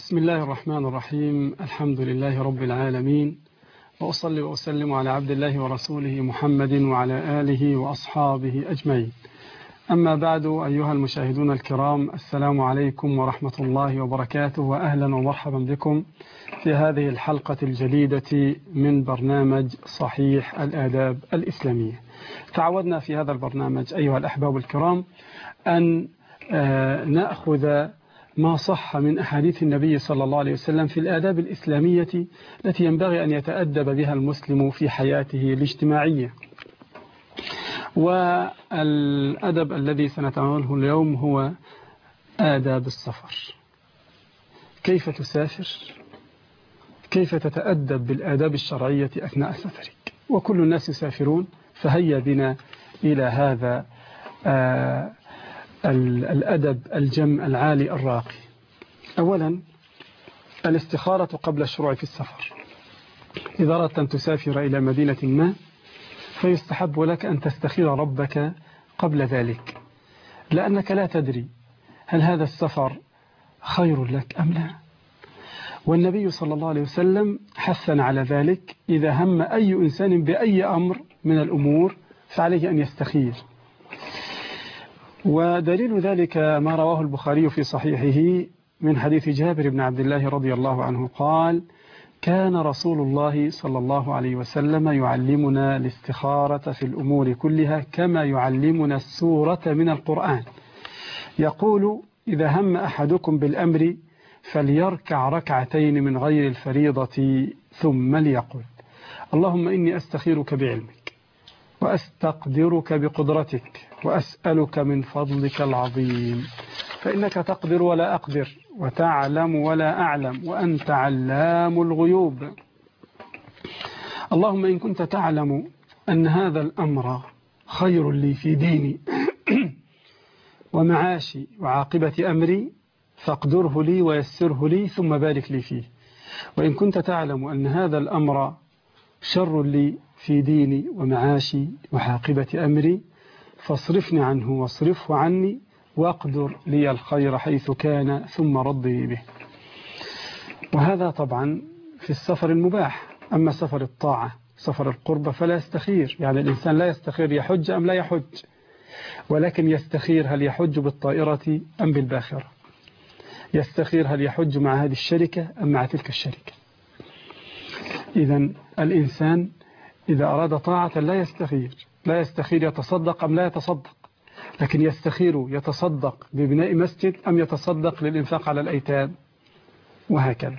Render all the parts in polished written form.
بسم الله الرحمن الرحيم. الحمد لله رب العالمين، وأصلي وأسلم على عبد الله ورسوله محمد وعلى آله وأصحابه أجمعين. أما بعد، أيها المشاهدون الكرام، السلام عليكم ورحمة الله وبركاته، وأهلا ومرحبا بكم في هذه الحلقة الجديدة من برنامج صحيح الآداب الإسلامية. تعودنا في هذا البرنامج أيها الأحباب الكرام أن نأخذ ما صح من أحاديث النبي صلى الله عليه وسلم في الآداب الإسلامية التي ينبغي أن يتأدب بها المسلم في حياته الاجتماعية. والأدب الذي سنتناوله اليوم هو آداب السفر. كيف تسافر؟ كيف تتأدب بالآداب الشرعية أثناء سفرك؟ وكل الناس يسافرون، فهيا بنا إلى هذا الأدب الجم العالي الراقي. أولا، الاستخارة قبل الشروع في السفر. إذا أردت أن تسافر إلى مدينة ما، فيستحب لك أن تستخير ربك قبل ذلك، لأنك لا تدري هل هذا السفر خير لك أم لا. والنبي صلى الله عليه وسلم حثنا على ذلك. إذا هم أي إنسان بأي أمر من الأمور فعليه أن يستخير. ودليل ذلك ما رواه البخاري في صحيحه من حديث جابر بن عبد الله رضي الله عنه قال: كان رسول الله صلى الله عليه وسلم يعلمنا الاستخارة في الأمور كلها كما يعلمنا السورة من القرآن. يقول: إذا هم أحدكم بالأمر فليركع ركعتين من غير الفريضة ثم ليقل: اللهم إني أستخيرك بعلمك وأستقدرك بقدرتك وأسألك من فضلك العظيم، فإنك تقدر ولا أقدر وتعلم ولا أعلم وأنت علام الغيوب. اللهم إن كنت تعلم أن هذا الأمر خير لي في ديني ومعاشي وعاقبة أمري فاقدره لي ويسره لي ثم بارك لي فيه. وإن كنت تعلم أن هذا الأمر شر لي في ديني ومعاشي وعاقبة أمري فاصرفني عنه واصرفه عني واقدر لي الخير حيث كان ثم رضي به. وهذا طبعا في السفر المباح. أما سفر الطاعة، سفر القربة، فلا يستخير. يعني الإنسان لا يستخير يحج أم لا يحج، ولكن يستخير هل يحج بالطائرة أم بالباخرة، يستخير هل يحج مع هذه الشركة أم مع تلك الشركة. إذن الإنسان إذا أراد طاعة لا يستخير يتصدق أم لا يتصدق، لكن يستخير يتصدق ببناء مسجد أم يتصدق للإنفاق على الأيتام، وهكذا.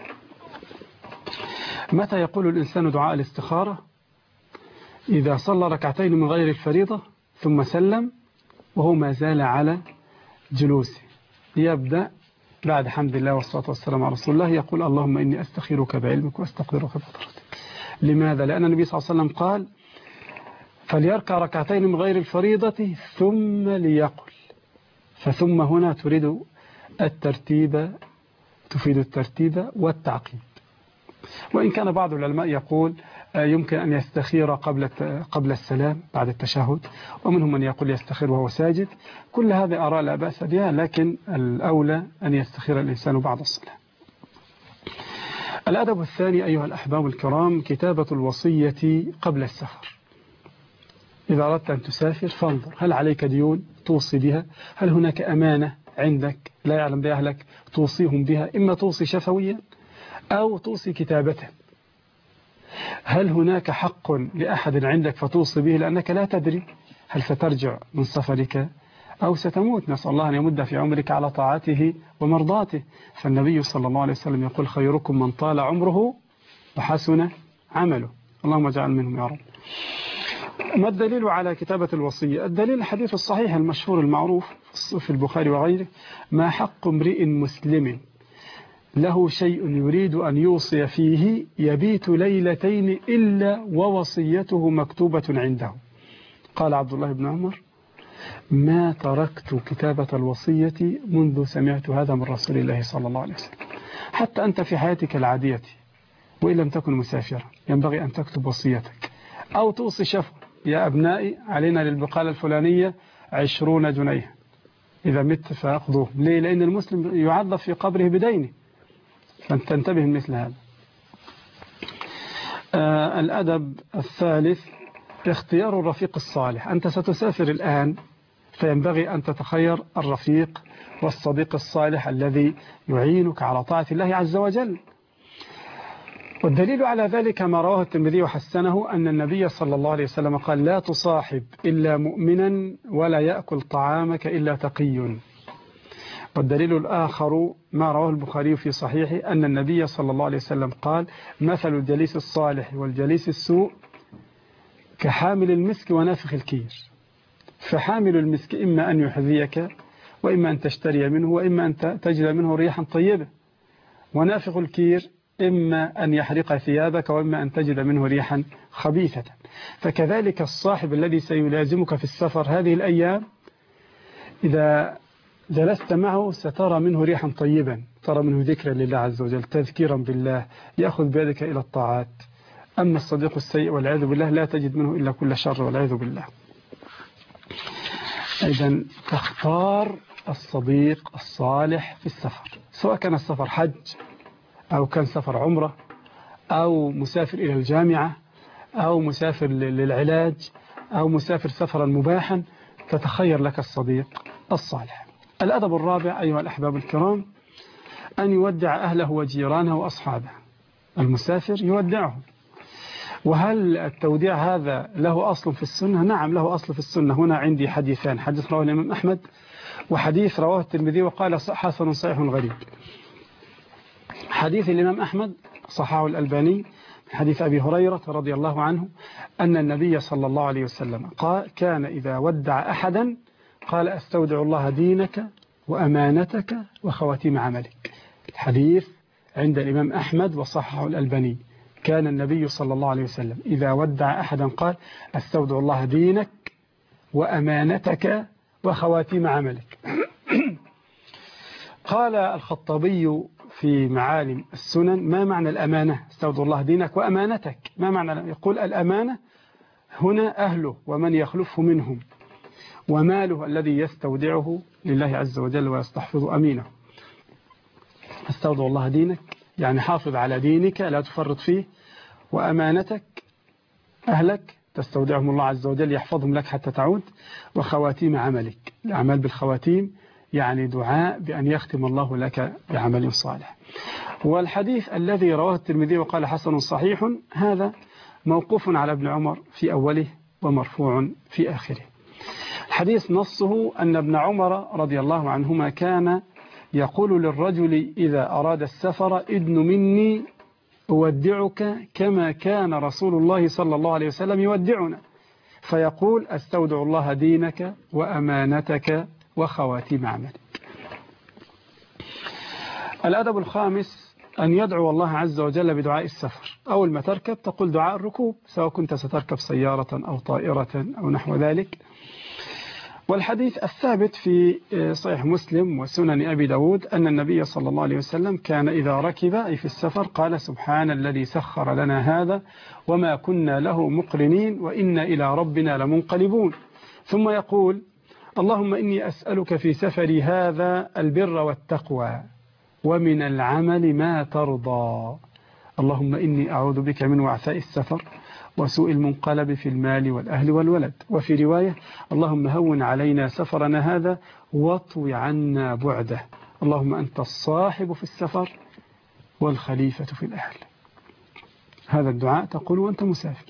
متى يقول الإنسان دعاء الاستخارة؟ إذا صلى ركعتين من غير الفريضة ثم سلم وهو ما زال على جلوسه، يبدأ بعد حمد الله والصلاة والسلام على رسول الله يقول: اللهم إني أستخيرك بعلمك وأستقدرك بقدرتك. لماذا؟ لأن النبي صلى الله عليه وسلم قال: فليركع ركعتين من غير الفريضة ثم ليقل. فثم هنا تفيد الترتيب والتعقيب. وإن كان بعض العلماء يقول يمكن أن يستخير قبل السلام بعد التشهد، ومنهم من يقول يستخير وهو ساجد. كل هذه آراء لا بأس بها، لكن الأولى أن يستخير الإنسان بعد الصلاة. الأدب الثاني أيها الأحباب الكرام كتابة الوصية قبل السفر. إذا أردت أن تسافر فانظر هل عليك ديون توصي بها، هل هناك أمانة عندك لا يعلم بها أهلك توصيهم بها، إما توصي شفويا أو توصي كتابة. هل هناك حق لأحد عندك فتوصي به، لأنك لا تدري هل سترجع من سفرك أو ستموت. نسأل الله أن يمد في عمرك على طاعته ومرضاته. فالنبي صلى الله عليه وسلم يقول: خيركم من طال عمره وحسن عمله. اللهم اجعل منهم يا رب. ما الدليل على كتابة الوصية؟ الدليل الحديث الصحيح المشهور المعروف في البخاري وغيره: ما حق امرئ مسلم له شيء يريد أن يوصي فيه يبيت ليلتين إلا ووصيته مكتوبة عنده. قال عبد الله بن عمر: ما تركت كتابة الوصية منذ سمعت هذا من رسول الله صلى الله عليه وسلم. حتى أنت في حياتك العادية وإن لم تكن مسافرا ينبغي أن تكتب وصيتك أو توصي شفو: يا أبنائي علينا للبقالة الفلانية 20 جنيه، إذا مت فأخذوه. ليه؟ لأن المسلم يعذب في قبره بدينه، فأنت تنتبه مثل هذا. الأدب الثالث اختيار الرفيق الصالح. أنت ستسافر الآن، فينبغي أن تتخير الرفيق والصديق الصالح الذي يعينك على طاعة الله عز وجل. والدليل على ذلك ما رواه الترمذي وحسنه أن النبي صلى الله عليه وسلم قال: لا تصاحب إلا مؤمنا ولا يأكل طعامك إلا تقي. والدليل الآخر ما رواه البخاري في صحيحه أن النبي صلى الله عليه وسلم قال: مثل الجليس الصالح والجليس السوء كحامل المسك ونافخ الكير. فحامل المسك إما أن يحذيك وإما أن تشتري منه وإما أن تجد منه ريحا طيبة، ونافخ الكير إما أن يحرق ثيابك وإما أن تجد منه ريحا خبيثة. فكذلك الصاحب الذي سيلازمك في السفر هذه الأيام، إذا جلست معه سترى منه ريحا طيبا، ترى منه ذكرا لله عز وجل، تذكيرا بالله، يأخذ بيدك إلى الطاعات. أما الصديق السيء والعياذ بالله لا تجد منه إلا كل شر والعياذ بالله. إذن تختار الصديق الصالح في السفر، سواء كان السفر حج أو كان سفر عمرة أو مسافر إلى الجامعة أو مسافر للعلاج أو مسافر سفرا مباحا، تتخير لك الصديق الصالح. الأدب الرابع أيها الأحباب الكرام أن يودع أهله وجيرانه وأصحابه. المسافر يودعهم. وهل التوديع هذا له أصل في السنة؟ نعم له أصل في السنة. هنا عندي حديثان: حديث رواه الإمام أحمد وحديث رواه الترمذي وقال حسن صحيح غريب. حديث الإمام أحمد صححه الألباني من حديث أبي هريرة رضي الله عنه أن النبي صلى الله عليه وسلم قال: كان إذا ودع أحدا قال: أستودع الله دينك وأمانتك وخواتيم عملك. الحديث عند الإمام أحمد وصححه الألباني. كان النبي صلى الله عليه وسلم إذا ودع أحدا قال: أستودع الله دينك وأمانتك وخواتيم عملك. قال الخطابي في معالم السنن: ما معنى الأمانة؟ استودع الله دينك وأمانتك، ما معنى؟ يقول: الأمانة هنا أهله ومن يخلفه منهم، وماله الذي يستودعه لله عز وجل ويستحفظ أمينه. استودع الله دينك يعني حافظ على دينك لا تفرط فيه، وأمانتك أهلك تستودعهم الله عز وجل يحفظهم لك حتى تعود، وخواتيم عملك. الأعمال بالخواتيم يعني دعاء بأن يختم الله لك بعمل صالح. والحديث الذي رواه الترمذي وقال حسن صحيح هذا موقوف على ابن عمر في أوله ومرفوع في آخره. الحديث نصه أن ابن عمر رضي الله عنهما كان يقول للرجل إذا أراد السفر: ادن مني أودعك كما كان رسول الله صلى الله عليه وسلم يودعنا. فيقول: أستودع الله دينك وأمانتك وخواتيم عملك. الأدب الخامس أن يدعو الله عز وجل بدعاء السفر. أول ما تركب تقول دعاء الركوب، سواء كنت ستركب سيارة أو طائرة أو نحو ذلك. والحديث الثابت في صحيح مسلم وسنن أبي داود أن النبي صلى الله عليه وسلم كان إذا ركب أي في السفر قال: سبحان الذي سخر لنا هذا وما كنا له مقرنين وإنا إلى ربنا لمنقلبون. ثم يقول: اللهم إني أسألك في سفري هذا البر والتقوى ومن العمل ما ترضى. اللهم إني أعوذ بك من وعثاء السفر وسوء المنقلب في المال والأهل والولد. وفي رواية: اللهم هون علينا سفرنا هذا واطوي عنا بعده. اللهم أنت الصاحب في السفر والخليفة في الأهل. هذا الدعاء تقول وأنت مسافر.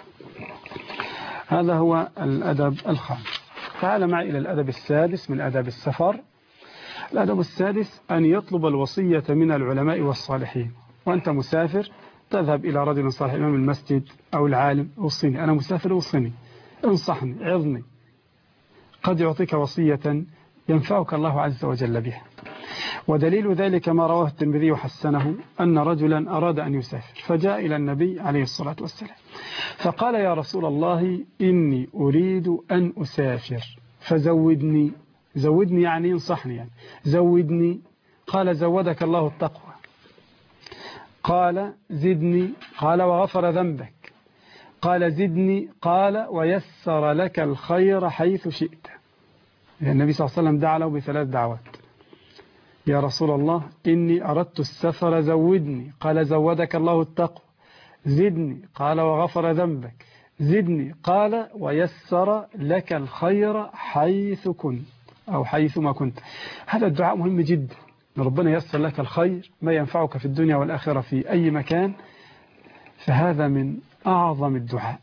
هذا هو الأدب الخامس. تعال معي إلى الأدب السادس من أداب السفر. الأدب السادس أن يطلب الوصية من العلماء والصالحين. وأنت مسافر تذهب إلى رجل صالح، إمام المسجد أو العالم: وصيني، أنا مسافر وصيني، انصحني، عظني. قد يعطيك وصية ينفعك الله عز وجل بها. ودليل ذلك ما رواه الترمذي وحسنه أن رجلا أراد أن يسافر فجاء إلى النبي عليه الصلاة والسلام فقال: يا رسول الله إني أريد أن أسافر فزودني. زودني يعني انصحني، يعني زودني. قال: زودك الله التقوى. قال: زدني. قال: وغفر ذنبك. قال: زدني. قال: ويسر لك الخير حيث شئت. النبي صلى الله عليه وسلم دعا له بثلاث دعوات: يا رسول الله إني أردت السفر زودني، قال زودك الله التقوى. زدني، قال وغفر ذنبك. زدني، قال ويسر لك الخير حيث كنت أو حيثما كنت. هذا الدعاء مهم جدا، ربنا يسر لك الخير ما ينفعك في الدنيا والآخرة في أي مكان، فهذا من أعظم الدعاء.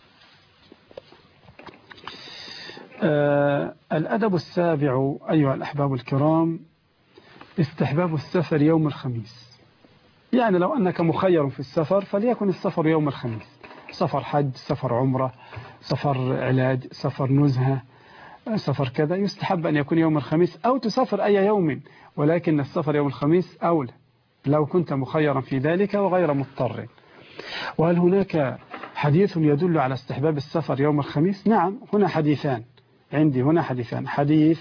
الأدب السابع أيها الأحباب الكرام استحباب السفر يوم الخميس. يعني لو أنك مخير في السفر فليكن السفر يوم الخميس، سفر حج، سفر عمرة، سفر علاج، سفر نزهة، سفر كذا، يستحب أن يكون يوم الخميس، أو تسافر أي يوم، ولكن السفر يوم الخميس أولى لو كنت مخيرا في ذلك وغير مضطر. وهل هناك حديث يدل على استحباب السفر يوم الخميس؟ نعم، هنا حديثان عندي، هنا حديثان. حديث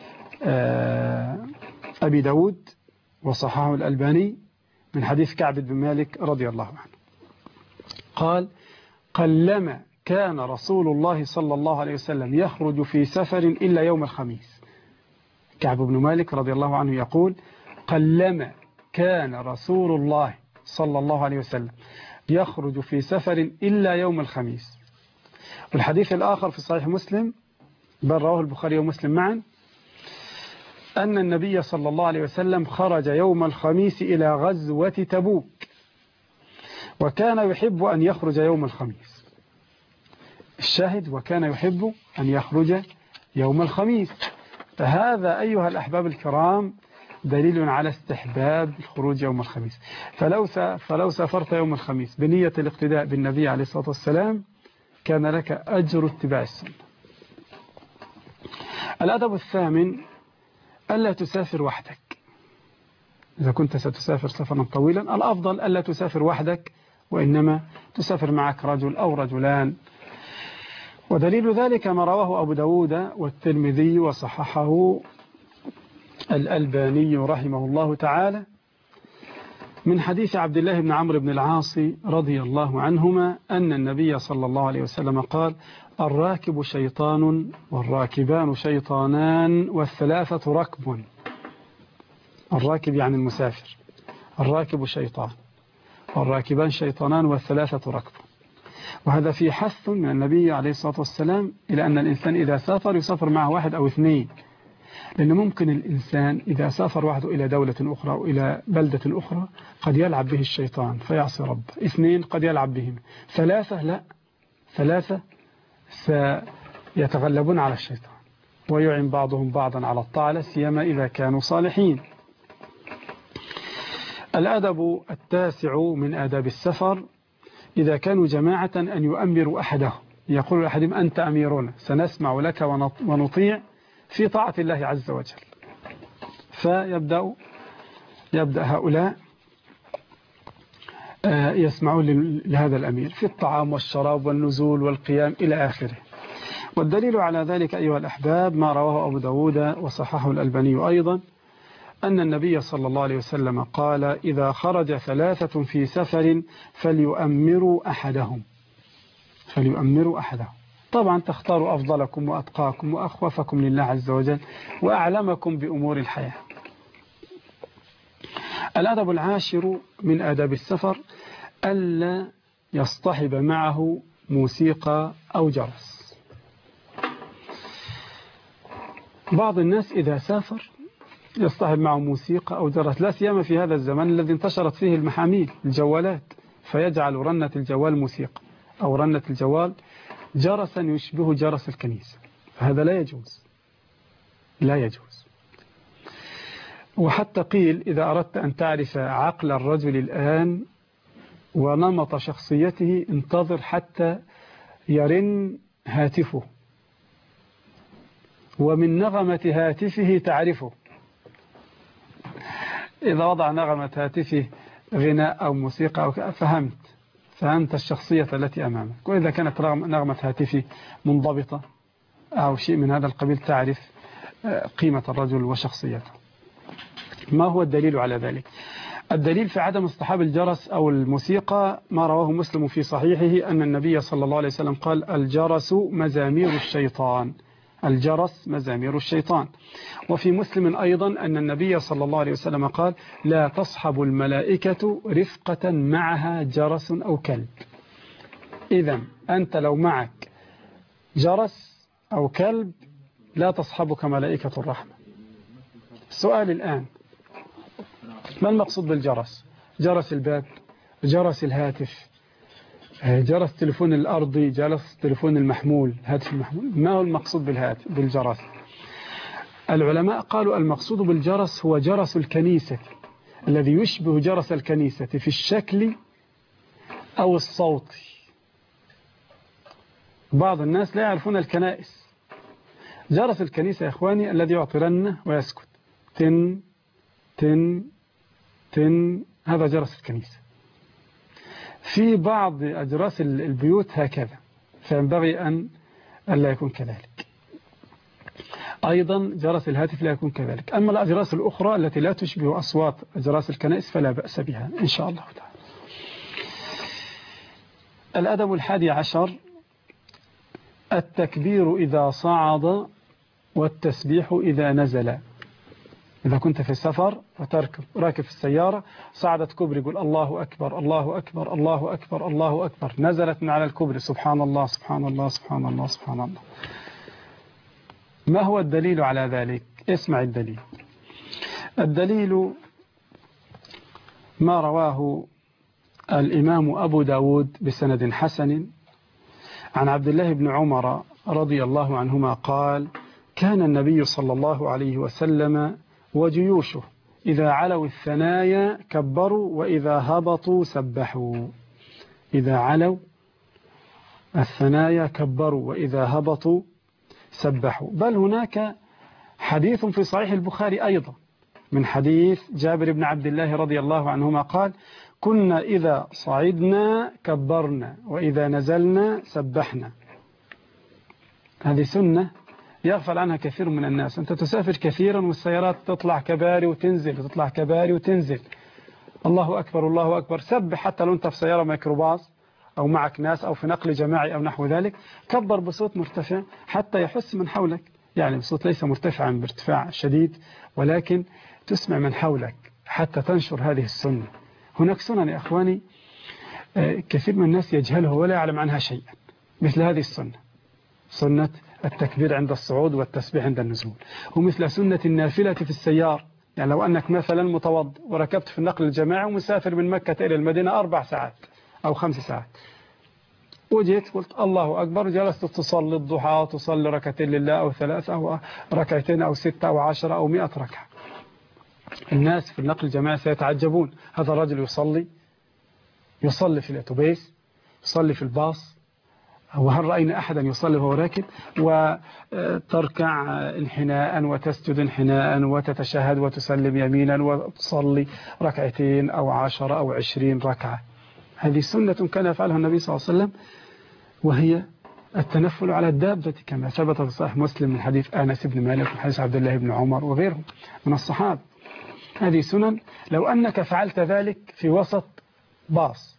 أبي داود وصححه الألباني من حديث كعب بن مالك رضي الله عنه قال: قلما كان رسول الله صلى الله عليه وسلم يخرج في سفر إلا يوم الخميس. كعب بن مالك رضي الله عنه يقول: قلما كان رسول الله صلى الله عليه وسلم يخرج في سفر إلا يوم الخميس. والحديث الآخر في صحيح مسلم بل رواه البخاري ومسلم معا أن النبي صلى الله عليه وسلم خرج يوم الخميس إلى غزوة تبوك، وكان يحب أن يخرج يوم الخميس. الشاهد: وكان يحب أن يخرج يوم الخميس. فهذا أيها الأحباب الكرام دليل على استحباب الخروج يوم الخميس. فلو سافرت يوم الخميس بنية الاقتداء بالنبي عليه الصلاة والسلام كان لك أجر اتباع السنة. الأدب الثامن ألا تسافر وحدك. إذا كنت ستسافر سفرا طويلا الأفضل ألا تسافر وحدك، وإنما تسافر معك رجل أو رجلان. ودليل ذلك ما رواه أبو داود والترمذي وصححه الألباني رحمه الله تعالى من حديث عبد الله بن عمرو بن العاص رضي الله عنهما أن النبي صلى الله عليه وسلم قال: الراكب شيطان والراكبان شيطانان والثلاثة ركب. الراكب يعني المسافر، الراكب شيطان والراكبان شيطانان والثلاثة ركب. وهذا في حث من النبي عليه الصلاة والسلام إلى أن الإنسان إذا سافر يسافر معه واحد أو اثنين، لأن ممكن الإنسان إذا سافر وحده إلى دولة أخرى أو إلى بلدة أخرى قد يلعب به الشيطان فيعصي رب. اثنين قد يلعب بهم، ثلاثة لا، ثلاثة سيتغلبون على الشيطان ويعين بعضهم بعضا على الطاعة، سيما إذا كانوا صالحين. الأدب التاسع من آداب السفر إذا كانوا جماعة أن يؤمروا أحدهم، يقول لأحدهم: أنت أميرنا، سنسمع لك ونطيع في طاعة الله عز وجل. يبدأ هؤلاء يسمعون لهذا الأمير في الطعام والشراب والنزول والقيام إلى آخره. والدليل على ذلك أيها الأحباب ما رواه أبو داود وصححه الألباني أيضا أن النبي صلى الله عليه وسلم قال: إذا خرج ثلاثة في سفر فليؤمروا أحدهم. طبعا تختاروا أفضلكم وأتقاكم وأخوفكم لله عز وجل وأعلمكم بأمور الحياة. الأدب العاشر من آداب السفر ألا يصطحب معه موسيقى أو جرس. بعض الناس إذا سافر يصطحب معه موسيقى أو جرس، لا سيما في هذا الزمن الذي انتشرت فيه المحاميل الجوالات، فيجعل رنة الجوال موسيقى أو رنة الجوال جرسا يشبه جرس الكنيسة، فهذا لا يجوز. وحتى قيل: إذا أردت أن تعرف عقل الرجل الآن ونمط شخصيته انتظر حتى يرن هاتفه، ومن نغمة هاتفه تعرفه. إذا وضع نغمة هاتفه غناء أو موسيقى أو فهمت الشخصية التي أمامك. وإذا كانت نغمة هاتفه منضبطة أو شيء من هذا القبيل تعرف قيمة الرجل وشخصيته. ما هو الدليل على ذلك؟ الدليل في عدم اصطحاب الجرس أو الموسيقى ما رواه مسلم في صحيحه أن النبي صلى الله عليه وسلم قال: الجرس مزامير الشيطان. الجرس مزامير الشيطان. وفي مسلم أيضا أن النبي صلى الله عليه وسلم قال لا تصحب الملائكة رفقة معها جرس أو كلب. إذا أنت لو معك جرس أو كلب لا تصحبك ملائكة الرحمة. السؤال الآن، ما المقصود بالجرس؟ جرس الباب، جرس الهاتف، جرس تليفون الأرضي، جرس تليفون المحمول، هاتف المحمول، ما هو المقصود بالجرس؟ العلماء قالوا المقصود بالجرس هو جرس الكنيسة الذي يشبه جرس الكنيسة في الشكل أو الصوت. بعض الناس لا يعرفون الكنائس. جرس الكنيسة يا إخواني الذي يعطي رنة ويسكت، تن تن تن، هذا جرس الكنيسة. في بعض أجراس البيوت هكذا، فينبغي أن لا يكون كذلك. أيضا جرس الهاتف لا يكون كذلك. أما الأجراس الأخرى التي لا تشبه أصوات أجراس الكنائس فلا بأس بها إن شاء الله تعالى. الأدب 11: التكبير إذا صعد والتسبيح إذا نزل. إذا كنت في السفر راكب في السيارة، صعدت كوبري يقول الله أكبر الله أكبر الله أكبر الله أكبر، نزلت من على الكوبري سبحان الله سبحان الله سبحان الله سبحان الله. ما هو الدليل على ذلك؟ اسمع الدليل. الدليل ما رواه الإمام أبو داود بسند حسن عن عبد الله بن عمر رضي الله عنهما قال كان النبي صلى الله عليه وسلم وجيوشه إذا علوا الثنايا كبروا وإذا هبطوا سبحوا. إذا علوا الثنايا كبروا وإذا هبطوا سبحوا. بل هناك حديث في صحيح البخاري أيضا من حديث جابر بن عبد الله رضي الله عنهما قال كنا إذا صعدنا كبرنا وإذا نزلنا سبحنا. هذه سنة يغفل عنها كثير من الناس. أنت تسافر كثيرا والسيارات تطلع كباري وتنزل وتطلع كباري وتنزل، الله أكبر الله أكبر، سبح. حتى لو أنت في سيارة ميكروباص أو معك ناس أو في نقل جماعي أو نحو ذلك، كبر بصوت مرتفع حتى يحس من حولك، يعني بصوت ليس مرتفعا بارتفاع شديد، ولكن تسمع من حولك حتى تنشر هذه السنة. هناك سنن يا أخواني كثير من الناس يجهلها ولا يعلم عنها شيئا، مثل هذه السنة، سنة التكبير عند الصعود والتسبيح عند النزول، ومثل سنة النافلة في السيار. يعني لو أنك مثلا متوضئ وركبت في النقل الجماعي ومسافر من مكة إلى المدينة 4 ساعات أو 5 ساعات، وجيت قلت الله أكبر، جلست تصلي الضحى، تصلي ركعتين لله أو 3 أو ركعتين أو 6 أو 10 أو 100 ركعة، الناس في النقل الجماعي سيتعجبون، هذا الرجل يصلي في الأتوبيس، يصلي في الباص، وهل رأينا أحدا يصلي وهو راكب؟ وتركع انحناء وتسجد انحناء وتتشهد وتسلم يمينا وتصلي ركعتين أو 10 أو 20 ركعة. هذه سنة كان يفعلها النبي صلى الله عليه وسلم، وهي التنفل على الدابة كما ثبت في صحيح مسلم من حديث أنس بن مالك ومن حديث عبد الله بن عمر وغيرهم من الصحابة. هذه سنن لو أنك فعلت ذلك في وسط باص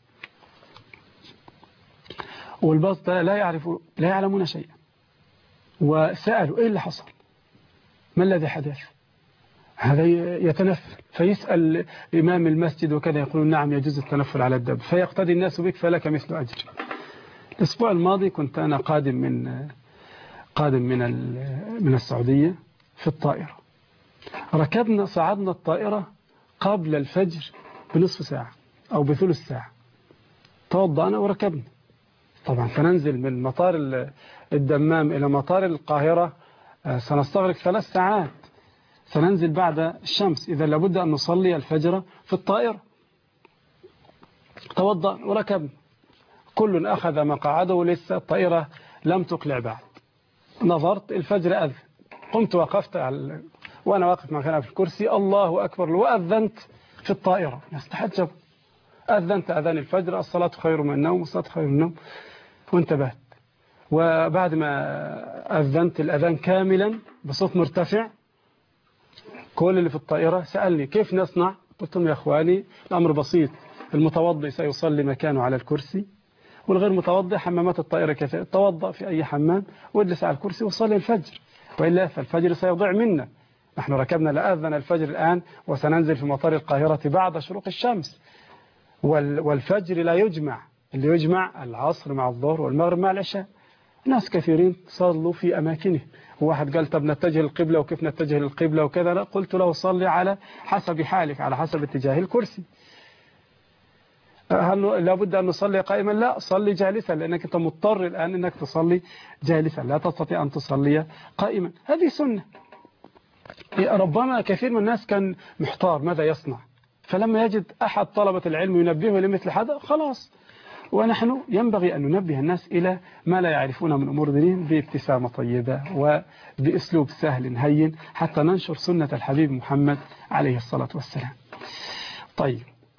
والباص لا يعلمون شيئا، وسألوا إيه اللي حصل، ما الذي حدث، هذا يتنفل، فيسأل إمام المسجد وكذا، يقولون نعم يجوز التنفل على الدب، فيقتدي الناس بك فلك مثل أجر. الأسبوع الماضي كنت أنا قادم من السعودية في الطائرة، صعدنا الطائرة قبل الفجر بنصف ساعة أو بثلث ساعة، توضأنا وركبنا. طبعا سننزل من مطار الدمام إلى مطار القاهرة سنستغرق 3 ساعات، سننزل بعد الشمس، إذا لابد أن نصلي الفجر في الطائرة. توضأ وركبنا، كل أخذ مقعده، ولسه الطائرة لم تقلع بعد. نظرت الفجر أذن، قمت وقفت وأنا واقف مكاني في الكرسي، الله أكبر، وأذنت في الطائرة، يستحجب، أذنت أذان الفجر، الصلاة خير من النوم، الصلاة خير من النوم، وانتبهت. وبعد ما أذنت الأذان كاملا بصوت مرتفع، كل اللي في الطائرة سألني كيف نصنع؟ قلت لهم يا أخواني الأمر بسيط، المتوضئ سيصلي مكانه على الكرسي، والغير متوضئ حمامات الطائرة كثيرة، توضأ في أي حمام واجلس على الكرسي وصلي الفجر. وإلا فالفجر سيضيع منا. نحن ركبنا لأذن الفجر الآن وسننزل في مطار القاهرة بعد شروق الشمس، والفجر لا يجمع، اللي يجمع العصر مع الظهر والمغرب مع العشاء. ناس كثيرين صلوا في أماكنه، وواحد قال طب نتجه للقبلة، وكيف نتجه للقبلة وكذا. لا، قلت له صلي على حسب حالك، على حسب اتجاه الكرسي. هل لابد أن نصلي قائما؟ لا، صلي جالسا، لأنك أنت مضطر الآن أنك تصلي جالسا، لا تستطيع أن تصلي قائما. هذه سنة. ربما كثير من الناس كان محتار ماذا يصنع، فلما يجد أحد طلبة العلم ينبهه لمثل هذا خلاص. ونحن ينبغي أن ننبه الناس إلى ما لا يعرفون من أمور دينهم بابتسامة طيبة وبأسلوب سهل هين، حتى ننشر سنة الحبيب محمد عليه الصلاة والسلام. طيب،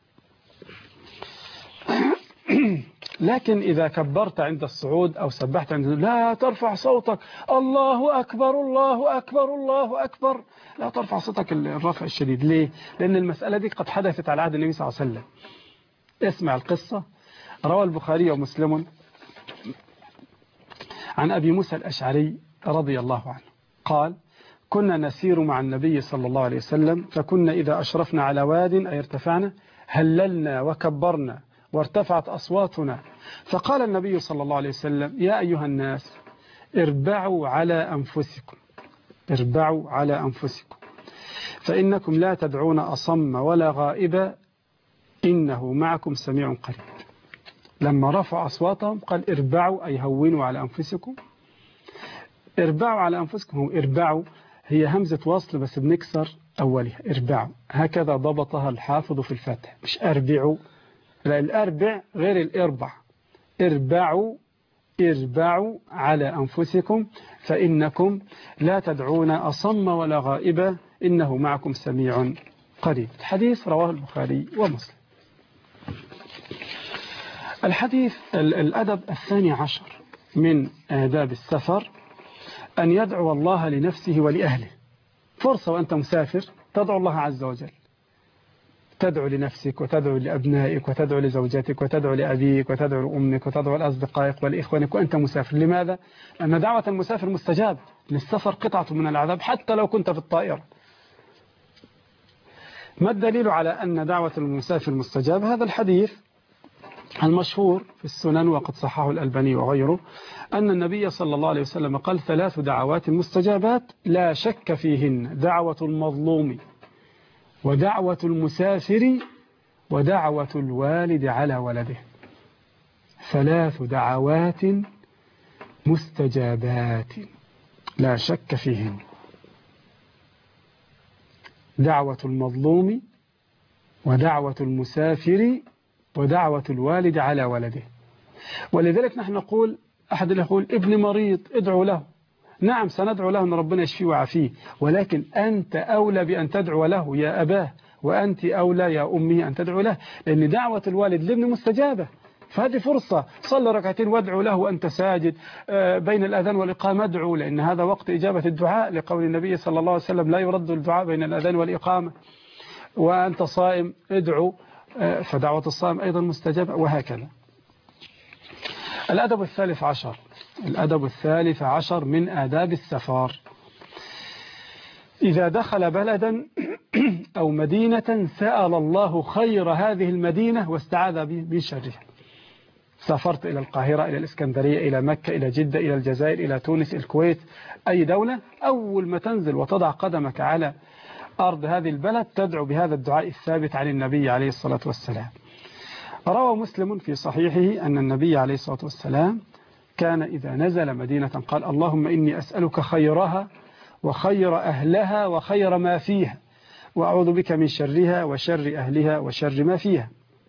لكن إذا كبرت عند الصعود أو سبحت عند لا ترفع صوتك، الله أكبر الله أكبر الله أكبر، لا ترفع صوتك الرفع الشديد. ليه؟ لأن المسألة دي قد حدثت على عهد النبي صلى الله عليه وسلم. اسمع القصة. روى البخاري ومسلم عن أبي موسى الأشعري رضي الله عنه قال: كنا نسير مع النبي صلى الله عليه وسلم، فكنا إذا أشرفنا على واد أي ارتفعنا هللنا وكبرنا وارتفعت أصواتنا، فقال النبي صلى الله عليه وسلم: يا أيها الناس اربعوا على أنفسكم، اربعوا على أنفسكم، فإنكم لا تدعون أصم ولا غائبا، إنه معكم سميع قريب. لما رفع أصواتهم قال اربعوا، أي هونوا على أنفسكم. اربعوا على أنفسكم، هو اربعوا هي همزة وصل بس بنكسر أولها، اربعوا، هكذا ضبطها الحافظ في الفتح، مش أربعوا، لا، الأربع غير الإربع. اربعوا، اربعوا على أنفسكم، فإنكم لا تدعون أصم ولا غائبا، إنه معكم سميع قريب. الحديث رواه البخاري ومسلم. الحديث الأدب الثاني عشر من آداب السفر أن يدعو الله لنفسه ولأهله. فرصة وأنت مسافر تدعو الله عز وجل، تدعو لنفسك وتدعو لأبنائك وتدعو لزوجتك وتدعو لأبيك وتدعو لأمك وتدعو لأصدقائك ولإخوانك وأنت مسافر. لماذا؟ لأن دعوة المسافر مستجاب، للسفر قطعة من العذاب حتى لو كنت في الطائرة. ما الدليل على أن دعوة المسافر مستجاب؟ هذا الحديث المشهور في السنن وقد صححه الألباني وغيره، أن النبي صلى الله عليه وسلم قال: 3 دعوات مستجابات لا شك فيهن، دعوة المظلوم ودعوة المسافر ودعوة الوالد على ولده. 3 دعوات مستجابات لا شك فيهن، دعوة المظلوم ودعوة المسافر ودعوة الوالد على ولده. ولذلك نحن نقول، أحد يقول ابن مريض ادعو له، نعم سندعو له أن ربنا يشفيه ويعافيه، ولكن أنت أولى بأن تدعو له يا أباه، وأنت أولى يا أمي أن تدعو له، لأن دعوة الوالد لابن مستجابة. فهذه فرصة، صلي ركعتين وادعو له وأنت ساجد، بين الأذان والإقامة ادعو، لأن هذا وقت إجابة الدعاء، لقول النبي صلى الله عليه وسلم: لا يرد الدعاء بين الأذان والإقامة. وأنت صائم ادعو، فدعوة الصائم أيضا مستجابة، وهكذا. الأدب الثالث عشر، الأدب الثالث عشر من آداب السفر: إذا دخل بلدا أو مدينة سأل الله خير هذه المدينة واستعاذ من شرها. سافرت إلى القاهرة، إلى الإسكندرية، إلى مكة، إلى جدة، إلى الجزائر، إلى تونس، الكويت، أي دولة، أول ما تنزل وتضع قدمك على أرض هذه البلد تدعو بهذا الدعاء الثابت عن النبي عليه الصلاة والسلام. روى مسلم في صحيحه أن النبي عليه الصلاة والسلام كان إذا نزل مدينة قال: اللهم إني أسألك خيرها وخير أهلها وخير ما فيها، وأعوذ بك من شرها وشر أهلها وشر ما فيها.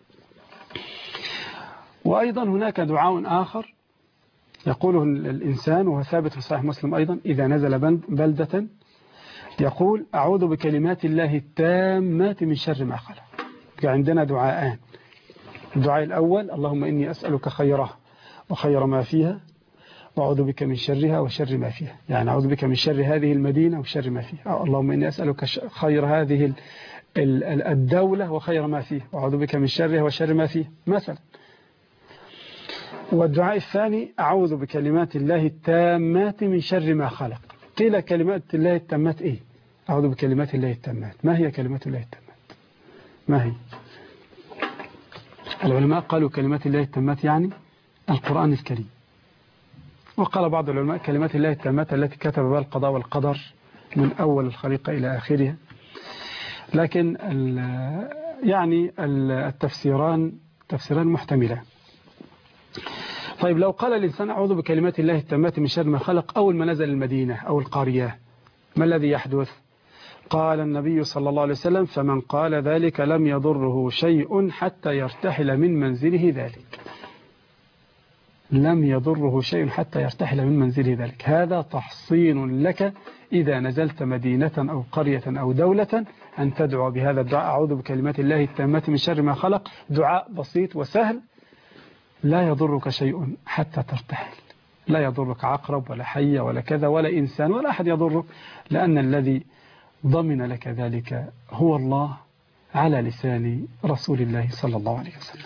وأيضا هناك دعاء آخر يقوله الإنسان وهو ثابت في صحيح مسلم أيضا: إذا نزل بلدة يقول: أعوذ بكلمات الله التامات من شر ما خلق. عندنا دعاءان: الدعاء الأول: اللهم إني أسألك خيرها وخير ما فيها، وأعوذ بك من شرها وشر ما فيها، يعني أعوذ بك من شر هذه المدينة وشر ما فيها. اللهم إني أسألك خير هذه الدولة وخير ما فيها، وأعوذ بك من شرها وشر ما فيها مثلا. والدعاء الثاني: أعوذ بكلمات الله التامات من شر ما خلق. قيل كلمات الله التامات إيه؟ أعوذ بكلمات الله التامات. ما هي كلمات الله التامات؟ ما هي؟ العلماء قالوا كلمات الله التامات يعني القرآن الكريم. وقال بعض العلماء كلمات الله التامات التي كتب بها القضاء والقدر من أول الخليقة إلى آخرها. لكن يعني التفسيران محتملان. طيب لو قال الإنسان أعوذ بكلمات الله التامات من شر ما خلق أول ما نزل المدينة أو القرية، ما الذي يحدث؟ قال النبي صلى الله عليه وسلم: فمن قال ذلك لم يضره شيء حتى يرتحل من منزله ذلك. لم يضره شيء حتى يرتحل من منزله ذلك. هذا تحصين لك إذا نزلت مدينة أو قرية أو دولة أن تدعو بهذا الدعاء: أعوذ بكلمات الله التامات من شر ما خلق. دعاء بسيط وسهل، لا يضرك شيء حتى ترتحل. لا يضرك عقرب ولا حية ولا كذا ولا إنسان ولا أحد يضرك، لأن الذي ضمن لك ذلك هو الله على لسان رسول الله صلى الله عليه وسلم.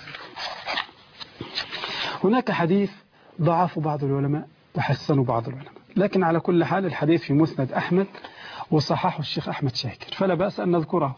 هناك حديث ضعف بعض العلماء وحسنوا بعض العلماء، لكن على كل حال الحديث في مسند أحمد وصححه الشيخ أحمد شاكر، فلا بأس أن نذكره.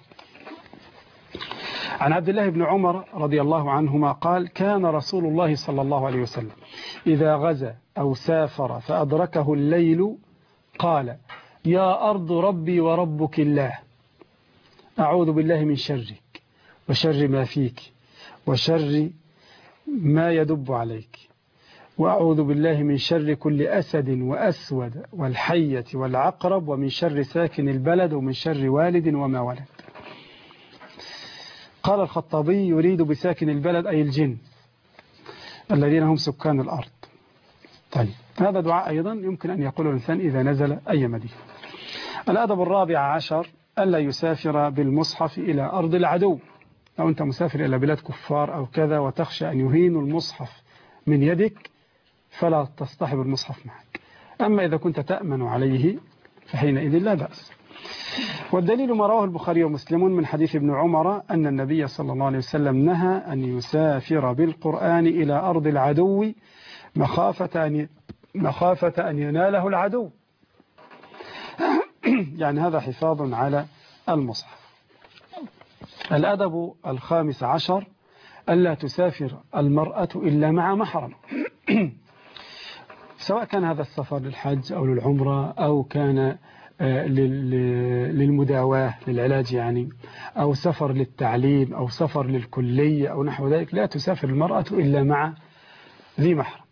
عن عبد الله بن عمر رضي الله عنهما قال: كان رسول الله صلى الله عليه وسلم إذا غزا أو سافر فأدركه الليل قال: يا أرض ربي وربك الله، أعوذ بالله من شرك وشر ما فيك وشر ما يدب عليك، وأعوذ بالله من شر كل أسد وأسود والحية والعقرب، ومن شر ساكن البلد، ومن شر والد وما ولد. قال الخطابي: يريد بساكن البلد أي الجن الذين هم سكان الأرض. طيب هذا دعاء أيضا يمكن أن يقوله الإنسان إذا نزل أي مدينة. الأدب الرابع عشر: ألا يسافر بالمصحف إلى أرض العدو. لو أنت مسافر إلى بلاد كفار أو كذا وتخشى أن يهينوا المصحف من يدك فلا تصطحب المصحف معك. أما إذا كنت تأمن عليه فحينئذ لا بأس. والدليل ما رواه البخاري ومسلم من حديث ابن عمر أن النبي صلى الله عليه وسلم نهى أن يسافر بالقرآن إلى أرض العدو مخافة أن يناله العدو. يعني هذا حفاظ على المصحف. الأدب الخامس عشر: ألا تسافر المرأة إلا مع محرم. سواء كان هذا السفر للحج أو للعمرة أو كان للمداواة للعلاج يعني، أو سفر للتعليم أو سفر للكلية أو نحو ذلك، لا تسافر المرأة إلا مع ذي محرم.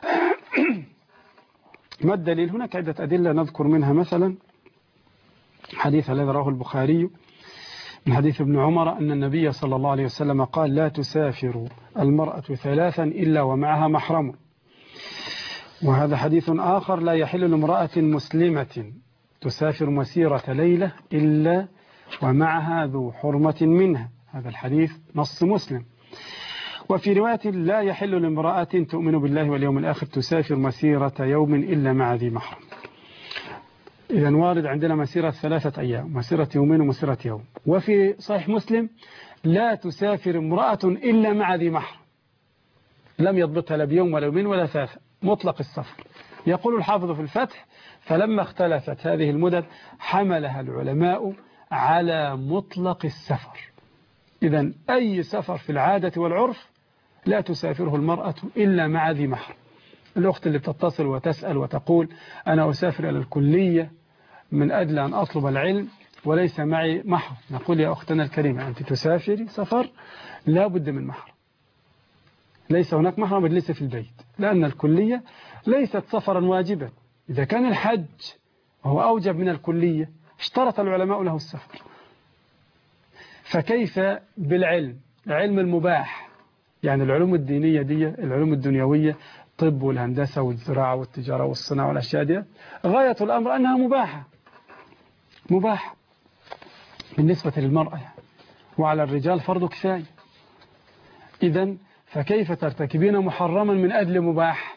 ما الدليل؟ هناك عدة أدلة نذكر منها مثلا حديث الذي رواه البخاري من حديث ابن عمر أن النبي صلى الله عليه وسلم قال: لا تسافر المرأة ثلاثا إلا ومعها محرم. وهذا حديث آخر: لا يحل لامرأة مسلمة تسافر مسيرة ليلة إلا ومعها ذو حرمة منها. هذا الحديث نص مسلم. وفي رواية: لا يحل لامرأة تؤمن بالله واليوم الآخر تسافر مسيرة يوم إلا مع ذي محرم. إذن وارد عندنا مسيرة 3 أيام، مسيرة يومين ومسيرة يوم. وفي صحيح مسلم: لا تسافر امرأة إلا مع ذي محرم. لم يضبطها لا بيوم ولا يومين ولا 3، مطلق السفر. يقول الحافظ في الفتح: فلما اختلفت هذه المدد حملها العلماء على مطلق السفر. إذن أي سفر في العادة والعرف لا تسافره المرأة إلا مع ذي محرم. الأخت اللي بتتصل وتسأل وتقول: أنا أسافر إلى الكلية من أجل أن أطلب العلم وليس معي محرم، نقول: يا أختنا الكريمة، أنت تسافري سفر لا بد من محرم. ليس هناك محرم يجلس في البيت، لأن الكلية ليست سفرا واجبا. إذا كان الحج وهو أوجب من الكلية اشترط العلماء له السفر، فكيف بالعلم، علم المباح؟ يعني العلوم الدينية دي، العلوم الدنيوية، الطب والهندسة والزراعة والتجارة والصناعة والأشياء دي، غاية الأمر أنها مباحة بالنسبة للمرأة يعني. وعلى الرجال فرض كفاية. إذن فكيف ترتكبين محرما من أجل مباح؟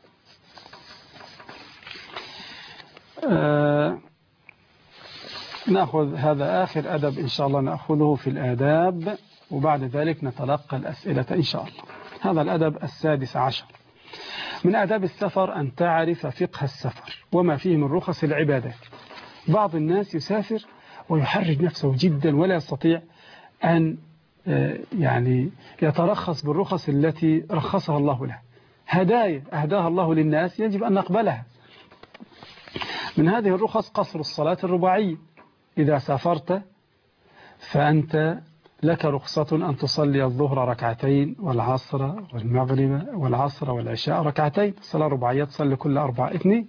نأخذ هذا آخر أدب إن شاء الله نأخذه في الآداب، وبعد ذلك نتلقى الأسئلة إن شاء الله. هذا الأدب السادس عشر: من آداب السفر أن تعرف فقه السفر وما فيه من رخص العبادات. بعض الناس يسافر ويحرج نفسه جدا ولا يستطيع أن يعني يترخص بالرخص التي رخصها الله له. هدايا أهداها الله للناس يجب أن نقبلها. من هذه الرخص قصر الصلاة الرباعية. إذا سافرت فأنت لك رخصة أن تصلي الظهر ركعتين والعصر والمغرب والعصر والعشاء ركعتين، صلاة رباعية تصلي كل 4 2.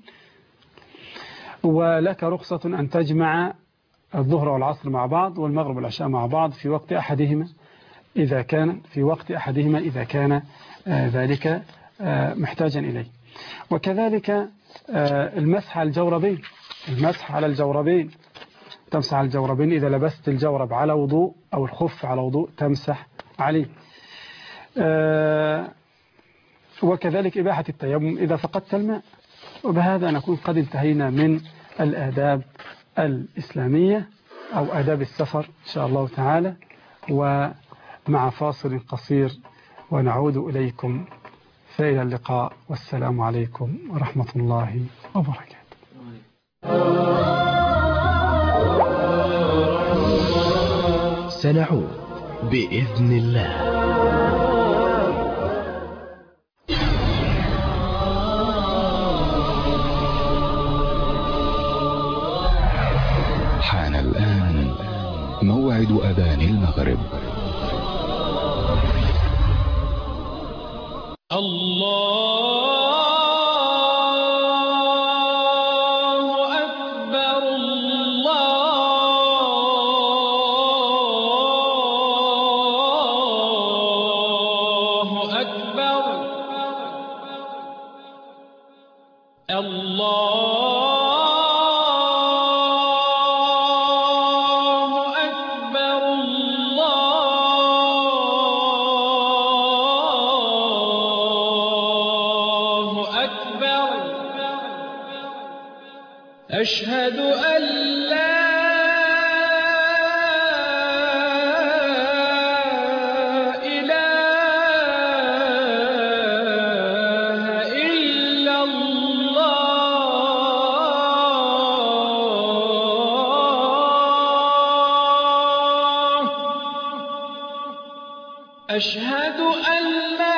ولك رخصة أن تجمع الظهر والعصر مع بعض والمغرب والعشاء مع بعض في وقت أحدهما إذا كان ذلك محتاجا إليه. وكذلك المسح على الجوربين، تمسح على الجوربين. إذا لبست الجورب على وضوء أو الخف على وضوء تمسح عليه. وكذلك إباحة التيمم إذا فقدت الماء. وبهذا نكون قد انتهينا من الآداب الإسلامية أو آداب السفر إن شاء الله تعالى، ومع فاصل قصير ونعود إليكم. فإلى اللقاء والسلام عليكم ورحمة الله وبركاته. سنعود بإذن الله. حان الآن موعد أذان المغرب. الله أكبر الله أكبر أشهد أن لا إله إلا الله. أشهد أن لا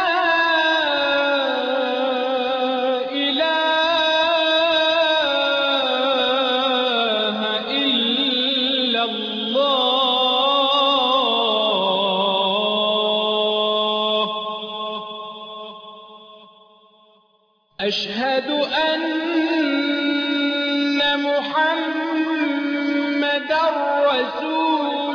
أشهد أن محمدًا رسول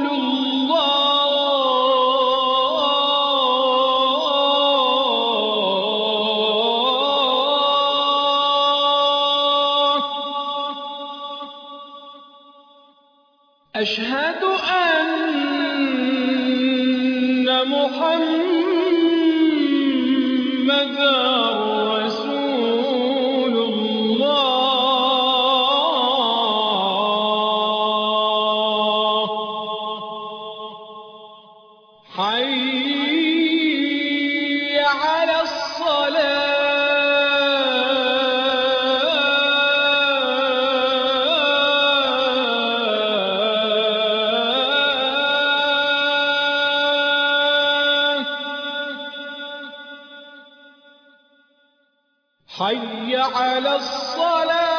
الله. أشهد أن محمدًا حي على الصلاة. حي على الصلاة.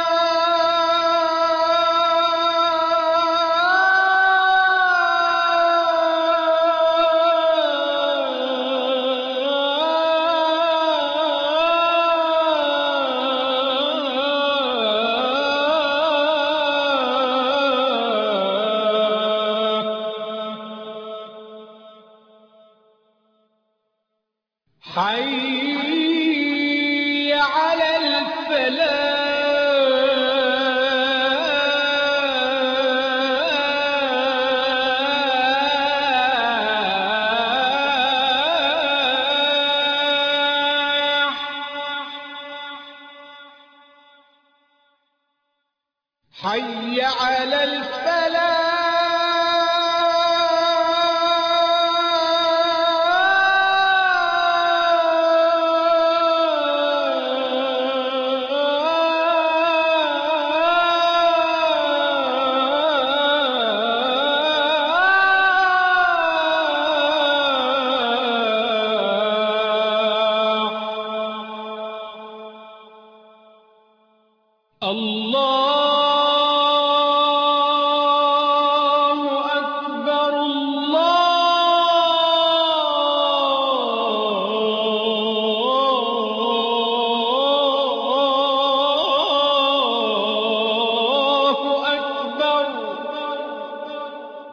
حي على الفلاح. حي على الفلاح.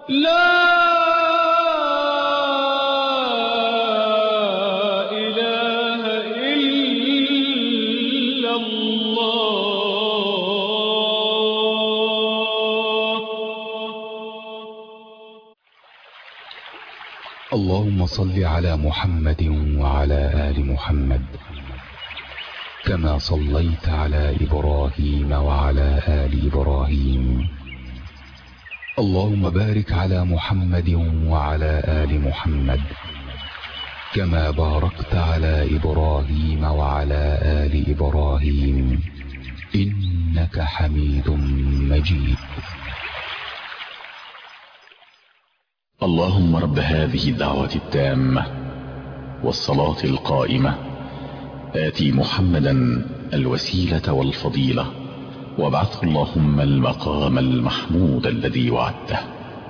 لا إله إلا الله. اللهم صل على محمد وعلى آل محمد كما صليت على إبراهيم وعلى آل إبراهيم. اللهم بارك على محمد وعلى آل محمد كما باركت على إبراهيم وعلى آل إبراهيم إنك حميد مجيد. اللهم رب هذه الدعوة التامة والصلاة القائمة آتي محمدا الوسيلة والفضيلة وابعثه اللهم المقام المحمود الذي وعدته.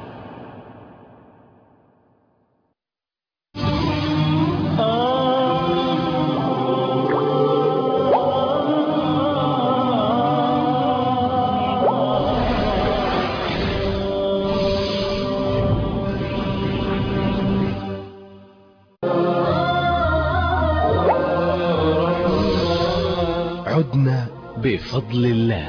عدنا بفضل الله.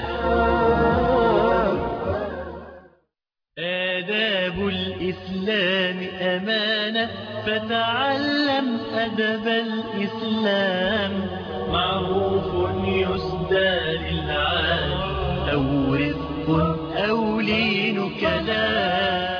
آداب الإسلام أمانة فتعلم أدب الإسلام. معروف يسدى للعالم أو رزق أو لين كلام.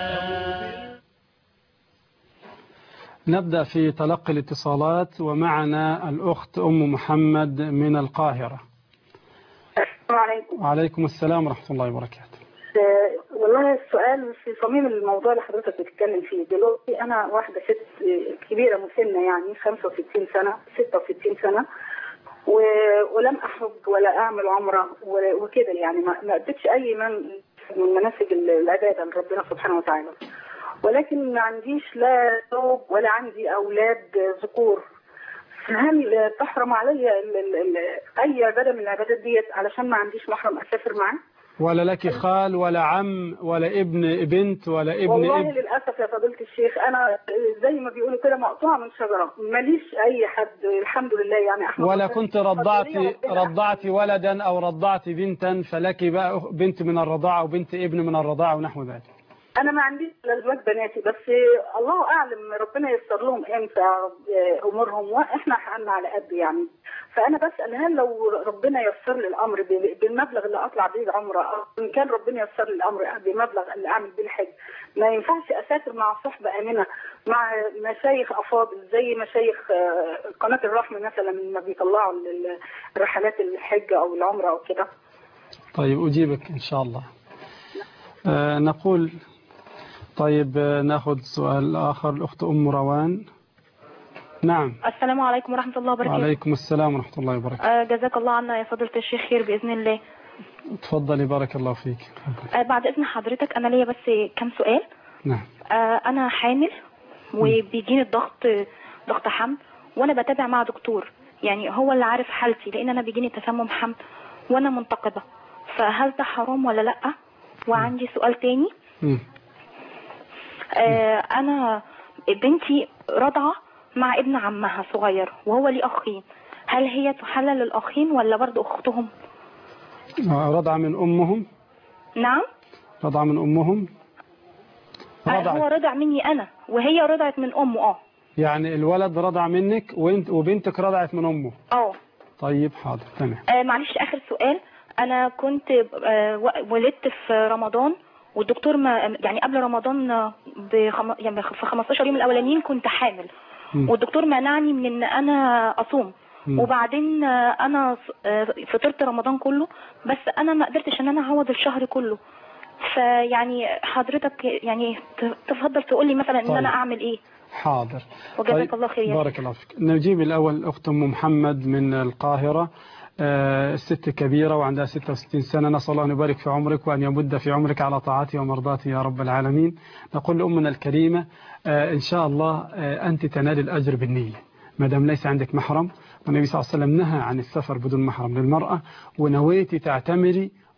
نبدأ في تلقي الاتصالات، ومعنا الأخت أم محمد من القاهرة. السلام عليكم. وعليكم السلام ورحمة الله وبركاته. والله السؤال في صميم الموضوع اللي حضرتك بتتكلم فيه دلوقتي. أنا واحدة ست كبيرة مسنة، يعني 65 سنة 66 سنة، ولم أحج ولا أعمل عمرة وكده، يعني ما أديتش أي من مناسك العبادة لربنا سبحانه وتعالى، ولكن ما عنديش لا زوج ولا عندي أولاد ذكور. فهل تحرم علي أي عبادة من العبادات ديت علشان ما عنديش محرم أسافر معاه؟ ولا لك خال ولا عم ولا ابن بنت ولا ابن والله ابن؟ للأسف يا فضيلة الشيخ، أنا زي ما بيقولوا كده مقطوعة من شجرة، ماليش أي حد الحمد لله. يعني أحمد ولا كنت رضعت ولدا أو رضعت بنتا، فلك بقى بنت من الرضاعة وبنت ابن من الرضاعة ونحو ذلك؟ أنا ما عنديش أزواج بناتي، بس الله أعلم ربنا ييسر لهم إمتى أمورهم، وإحنا حقنا على قد يعني. فأنا بسأل، هل لو ربنا ييسر لي الأمر بالمبلغ اللي أطلع بيه عمرة، أو إن كان ربنا ييسر لي الأمر بمبلغ اللي أعمل بيه الحج، ما ينفعش أسافر مع صحبة آمنة مع مشايخ أفاضل زي مشايخ قناة الرحمة مثلا لما بيطلعوا رحلات الحج أو العمرة أو كده؟ طيب أجيبك إن شاء الله. نقول طيب ناخذ سؤال آخر. الأخت أم روان. نعم. السلام عليكم ورحمة الله وبركاته. وعليكم السلام ورحمة الله وبركاته. جزاك الله عنا يا فضيلة الشيخ خير بإذن الله. تفضلي بارك الله فيك. بعد إذن حضرتك أنا ليا بس كم سؤال. نعم. أنا حامل وبيجيني ضغط حمل، وأنا بتابع مع دكتور، يعني هو اللي عارف حالتي، لأن أنا بيجيني تسمم حمل وأنا منتقبة، فهل ده حرام ولا لأ؟ وعندي سؤال تاني. أنا بنتي رضعة مع ابن عمها صغير وهو لي أخين، هل هي تحلل للأخين ولا برضو أختهم؟ رضعة من أمهم؟ نعم. رضعة من أمهم؟ هو رضع مني أنا وهي رضعت من أمه. يعني الولد رضع منك وبنتك رضعت من أمه؟ طيب حاضر تمام. معلش آخر سؤال. أنا كنت ولدت في رمضان، والدكتور يعني قبل رمضان يعني في 15 يوم الأولانيين كنت حامل، والدكتور منعني من ان انا اصوم، وبعدين انا فطرت رمضان كله، بس انا ما قدرتش ان انا اعوض الشهر كله. فيعني حضرتك يعني تفضل تقول لي مثلا ان انا اعمل ايه؟ حاضر. وجزاك الله خير. بارك الله فيك. نجيب الاول الاخت ام محمد من القاهره. الست كبيرة وعندها 66 سنة، نسأل الله أن يبارك في عمرك وأن يمد في عمرك على طاعته ومرضاته يا رب العالمين. نقول لأمنا الكريمة إن شاء الله أنت تنال الأجر بالنية ما دام ليس عندك محرم، والنبي صلى الله عليه وسلم نهى عن السفر بدون محرم للمرأة، ونويتي تعتمري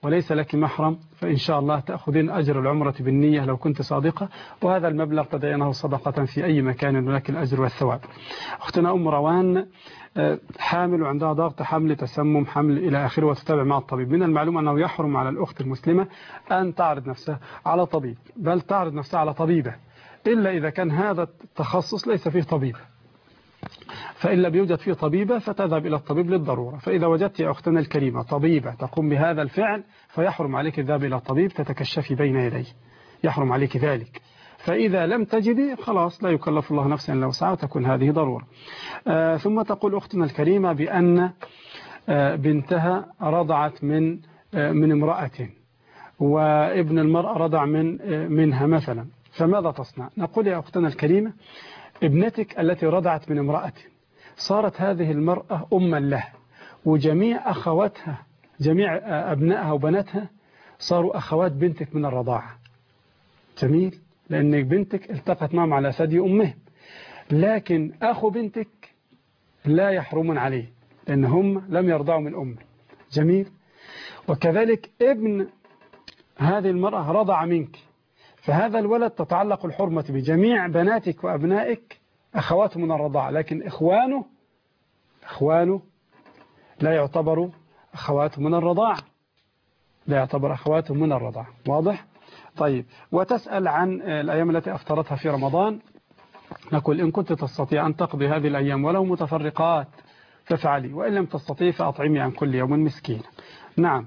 وليس لك محرم فإن شاء الله تأخذين أجر العمرة بالنية لو كنت صادقة، وهذا المبلغ تدعينه صدقة في أي مكان ولك الأجر والثواب. أختنا أم روان حامل وعندها ضغط حمل، تسمم، حمل إلى آخره، وتتابع مع الطبيب. من المعلوم أنه يحرم على الأخت المسلمة أن تعرض نفسها على طبيب، بل تعرض نفسها على طبيبة، إلا إذا كان هذا التخصص ليس فيه طبيب. فإن لم يوجد فيه طبيبة فتذهب إلى الطبيب للضرورة. فإذا وجدت يا أختنا الكريمة طبيبة تقوم بهذا الفعل فيحرم عليك الذهاب إلى الطبيب تتكشفي بين يديه، يحرم عليك ذلك. فإذا لم تجدي خلاص لا يكلف الله نفسا إلا وسعها، وتكون هذه ضرورة. ثم تقول أختنا الكريمة بأن بنتها رضعت من امرأة، وابن المرأة رضع منها مثلا، فماذا تصنع؟ نقول يا أختنا الكريمة ابنتك التي رضعت من امرأة صارت هذه المرأة أما لها، وجميع أخواتها جميع أبنائها وبناتها صاروا أخوات بنتك من الرضاعة. جميل، لأن بنتك التقت معهم على ثدي أمهم، لكن أخو بنتك لا يحرمون عليه لأن هم لم يرضعوا من أمه. جميل، وكذلك ابن هذه المرأة رضع منك، فهذا الولد تتعلق الحرمة بجميع بناتك وأبنائك أخواته من الرضاعة، لكن إخوانه لا يعتبروا أخواته من الرضاعة، لا يعتبر أخواته من الرضاعة. واضح؟ طيب، وتسأل عن الأيام التي أفطرتها في رمضان. نقول إن كنت تستطيع أن تقضي هذه الأيام ولو متفرقات فافعلي، وإن لم تستطيع فأطعمي عن كل يوم مسكين. نعم.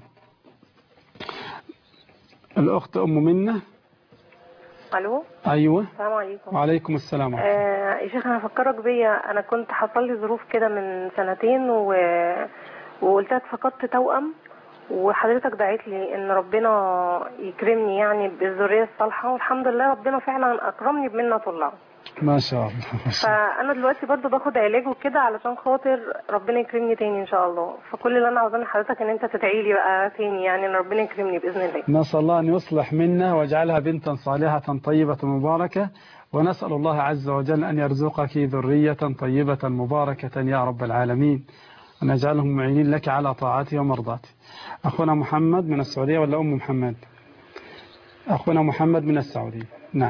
الأخت أم منة. الو. ايوه. السلام عليكم. وعليكم السلام. يا شيخ انا هفكرك بيا، انا كنت حصل لي ظروف كده من سنتين وقلت لك فقدت توأم، وحضرتك دعيت لي ان ربنا يكرمني يعني بالذريه الصالحه، والحمد لله ربنا فعلا اكرمني بمنة الله. ما شاء الله. فانا دلوقتي برضو باخد علاج وكده علشان خاطر ربنا يكرمني تاني ان شاء الله. فكل اللي انا عاوزاه من حضرتك ان انت تدعي لي بقى تاني، يعني ان ربنا يكرمني باذن الله. نسال الله ان يصلح منا ويجعلها بنتا صالحه طيبه مباركه، ونسال الله عز وجل ان يرزقك ذريه طيبه مباركه يا رب العالمين، ان يجعلهم معينين لك على طاعته ومرضاته. اخونا محمد من السعوديه ولا ام محمد؟ اخونا محمد من السعوديه. نعم،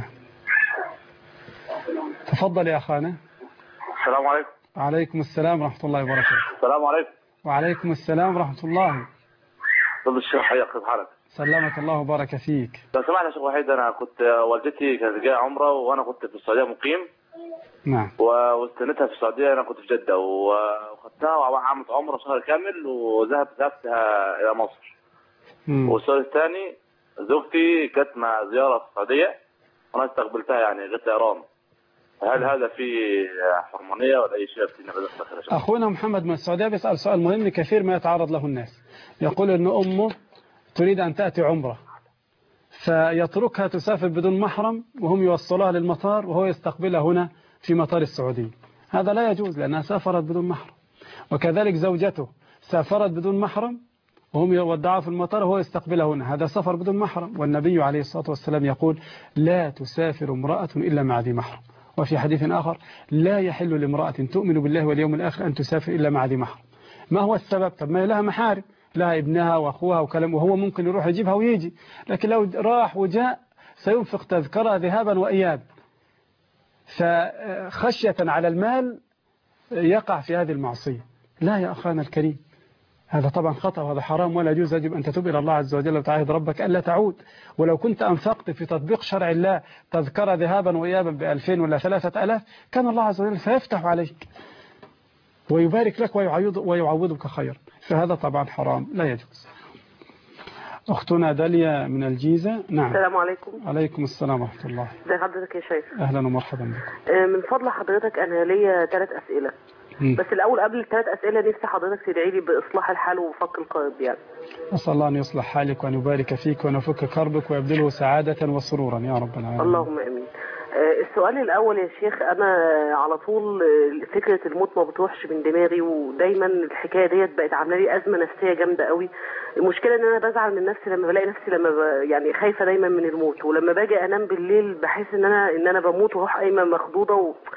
تفضل يا أخانا. السلام عليكم. وعليكم السلام ورحمة الله وبركاته. السلام عليكم. وعليكم السلام ورحمة الله. ضد الشيخ، حياك كيف حالك؟ سلمك الله وبارك فيك. لو سمحت يا شيخ وحيد، أنا كنت والدتي كانت جاية عمرة وأنا كنت في السعودية مقيم. نعم. واستنيتها في السعودية، أنا كنت في جدة وخدتها وعملت عمرة شهر كامل وذهبت إلى مصر. والسؤال الثاني، زوجتي كانت مع زيارة في السعودية وأنا استقبلتها يعني غير طيران، هل هذا فيه حرمانية ولا أي شيء فينا بدأ؟ أخونا محمد من السعودية بيسأل سؤال مهم كثير ما يتعرض له الناس. يقول أن أمه تريد أن تأتي عمرة، فيتركها تسافر بدون محرم وهم يوصلوها للمطار وهو يستقبلها هنا في مطار السعودية. هذا لا يجوز لأنها سافرت بدون محرم. وكذلك زوجته سافرت بدون محرم وهم يودعوا في المطار وهو يستقبلها هنا، هذا سفر بدون محرم. والنبي عليه الصلاة والسلام يقول لا تسافر امرأة إلا مع ذي محرم. وفي حديث آخر لا يحل لامرأة تؤمن بالله واليوم الآخر أن تسافر إلا مع ذي محرم. ما هو السبب؟ طب ما لها محارم، لها ابنها وأخوها وكلام، وهو ممكن يروح يجيبها ويجي، لكن لو راح وجاء سينفق تذكرة ذهابا وإيابا، فخشية على المال يقع في هذه المعصية. لا يا أخانا الكريم، هذا طبعا خطأ وهذا حرام ولا يجوز. يجب أن تتوب إلى الله عز وجل وتعاهد ربك ألا تعود. ولو كنت أنفقت في تطبيق شرع الله تذكرة ذهابا وإيابا ب2000 ولا 3000 كان الله عز وجل سيفتح عليك ويبارك لك ويعوضك خير، فهذا طبعا حرام لا يجوز. أختنا داليا من الجيزة. نعم. السلام عليكم. عليكم السلام ورحمة الله. ازي حضرتك يا شيخ؟ أهلا ومرحبا بك. من فضل حضرتك أنا ليا 3 أسئلة. بس الأول قبل ال3 أسئلة نفسي حضرتك تدعي لي بإصلاح الحال وفك الكرب يعني. أسأل الله أن يصلح حالك وأن يبارك فيك وأن يفك كربك ويبدله سعادة وسرورا يا رب العالمين. اللهم آمين. السؤال الأول يا شيخ، أنا على طول فكرة الموت ما بتروحش من دماغي، ودايما الحكاية ديت بقت عاملة لي أزمة نفسية جامدة قوي. المشكلة إن أنا بزعل من نفسي لما بلاقي نفسي يعني خايفة دايما من الموت، ولما باجي أنام بالليل بحس إن أنا بموت وروح قايمة مخضوضة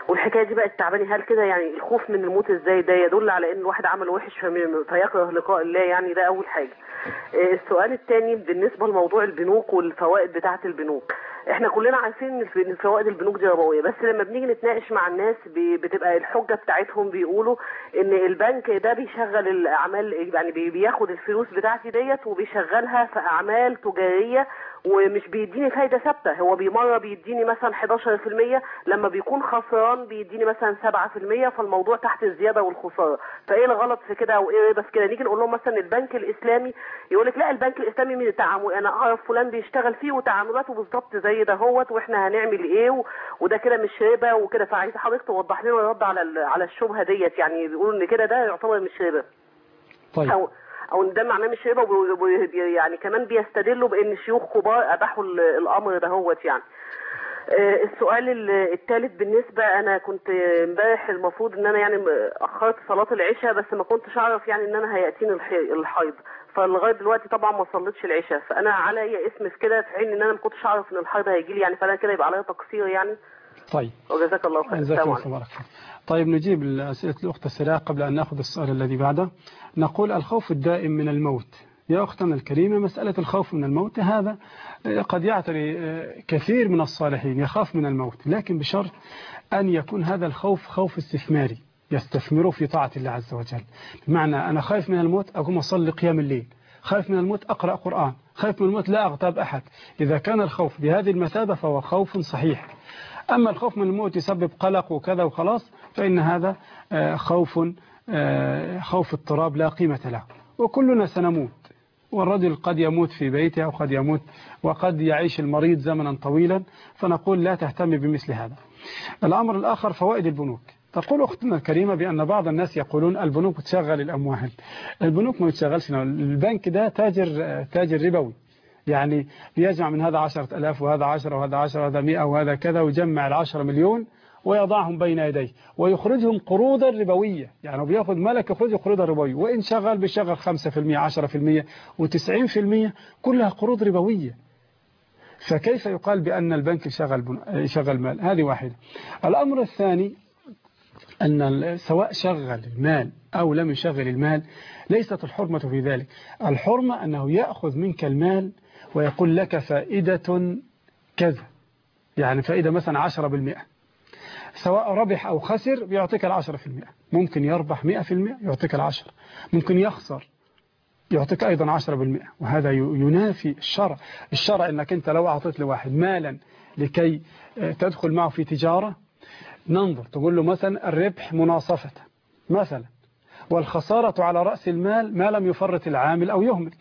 والحكايه دي بقت تعباني. هل كده يعني الخوف من الموت ازاي ده يدل على ان الواحد عمل وحش فيكره لقاء الله؟ يعني ده اول حاجه. السؤال الثاني بالنسبه لموضوع البنوك والفوائد بتاعه البنوك. احنا كلنا عارفين ان فوائد البنوك دي ربويه، بس لما بنيجي نتناقش مع الناس بتبقى الحجه بتاعتهم بيقولوا ان البنك ده بيشغل الاعمال، يعني بياخد الفلوس بتاعتي ديت وبيشغلها في اعمال تجاريه ومش بيديني فايده ثابته. هو مره بيديني مثلا 11%، لما بيكون خسران بيديني مثلا 7%، فالموضوع تحت الزياده والخساره. فايه الغلط في كده او ايه؟ بس كده نيجي نقول لهم مثلا البنك الاسلامي، يقول لك لا البنك الاسلامي من التعامل انا اعرف فلان بيشتغل فيه وتعاملاته بالظبط زي ده هوت، واحنا هنعمل ايه وده كده مش ربا وكده. فعايز حضرتك توضح لنا رد على الشبهه ديت، يعني بيقولوا ان كده ده يعتبر مش ربا. طيب. او ان ده معناه مش ربا، يعني كمان بيستدلوا بان شيوخ كبار اباحوا الامر ده هوت يعني. السؤال الثالث بالنسبه، انا كنت امبارح المفروض ان انا يعني اخرت صلاه العشاء، بس ما كنتش اعرف يعني ان انا هياتيني الحيض، فلغايه دلوقتي طبعا ما صليتش العشاء، فانا عليا اسم في كده في حين ان انا ما كنتش اعرف ان الحيض هيجي لي يعني، فانا كده يبقى عليا تقصير يعني. طيب وجزاك الله خير. جزاك الله خير. طيب نجيب لأسئلة الأخت السريعة قبل أن نأخذ السؤال الذي بعده. نقول الخوف الدائم من الموت. يا أختنا الكريمة، مسألة الخوف من الموت هذا قد يعتري كثير من الصالحين يخاف من الموت، لكن بشرط أن يكون هذا الخوف خوف استثماري يستثمره في طاعة الله عز وجل. بمعنى أنا خايف من الموت أقوم أصلي قيام الليل، خايف من الموت أقرأ قرآن، خايف من الموت لا أغتاب أحد. إذا كان الخوف بهذه المثابة فهو خوف صحيح. أما الخوف من الموت يسبب قلق وكذا وخلاص، فإن هذا خوف اضطراب لا قيمة له. وكلنا سنموت، والرجل قد يموت في بيته أو قد يموت وقد يعيش المريض زمنا طويلا، فنقول لا تهتم بمثل هذا. الأمر الآخر فوائد البنوك. تقول أختنا الكريمة بأن بعض الناس يقولون البنوك تشغل الأموال. البنوك ما تشغلش، البنك ده تاجر ربوي، يعني بيجمع من هذا 10,000 وهذا 10 وهذا 10 وهذا 100 وهذا كذا، ويجمع 10 مليون ويضعهم بين يديه ويخرجهم قروضا ربوية، يعني بياخذ ملك يخرج قروضا ربوية، وإن شغل بيشغل 5% 10% و90%، كلها قروض ربوية. فكيف يقال بأن البنك يشغل مال؟ هذه واحدة. الأمر الثاني أن سواء شغل المال أو لم يشغل المال ليست الحرمة في ذلك. الحرمة أنه يأخذ منك المال ويقول لك فائدة كذا، يعني فائدة مثلا 10%، سواء ربح أو خسر بيعطيك 10%. ممكن يربح 100% يعطيك 10، ممكن يخسر يعطيك أيضا 10%، وهذا ينافي الشرع أنك أنت لو أعطيت لواحد مالا لكي تدخل معه في تجارة، ننظر تقول له مثلا الربح مناصفة مثلا، والخسارة على رأس المال ما لم يفرط العامل أو يهمل.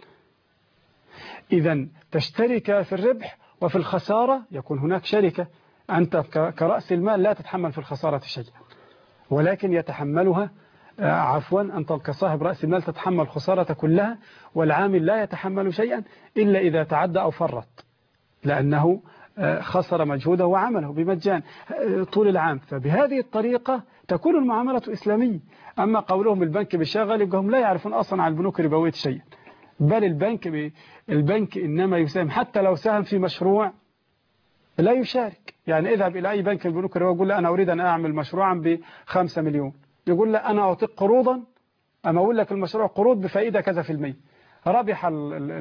إذا تشترك في الربح وفي الخسارة، يكون هناك شركة. أنت كرأس المال لا تتحمل في الخسارة شيئا، ولكن يتحملها أنت كصاحب رأس المال تتحمل الخسارة كلها، والعامل لا يتحمل شيئا إلا إذا تعدى أو فرط، لأنه خسر مجهوده وعمله بمجان طول العام. فبهذه الطريقة تكون المعاملة إسلامية. أما قولهم البنك بيشغل، يبقى هم لا يعرفون أصلا عن البنوك الربوية شيئا، بل البنك إنما يساهم، حتى لو ساهم في مشروع لا يشارك. يعني اذهب إلى أي بنك البنوك الربوية يقول له أنا أريد أن أعمل مشروعا ب5 مليون، يقول له أنا أعطيك قروضا، أما أقول لك المشروع قروض بفائدة كذا في المية، ربح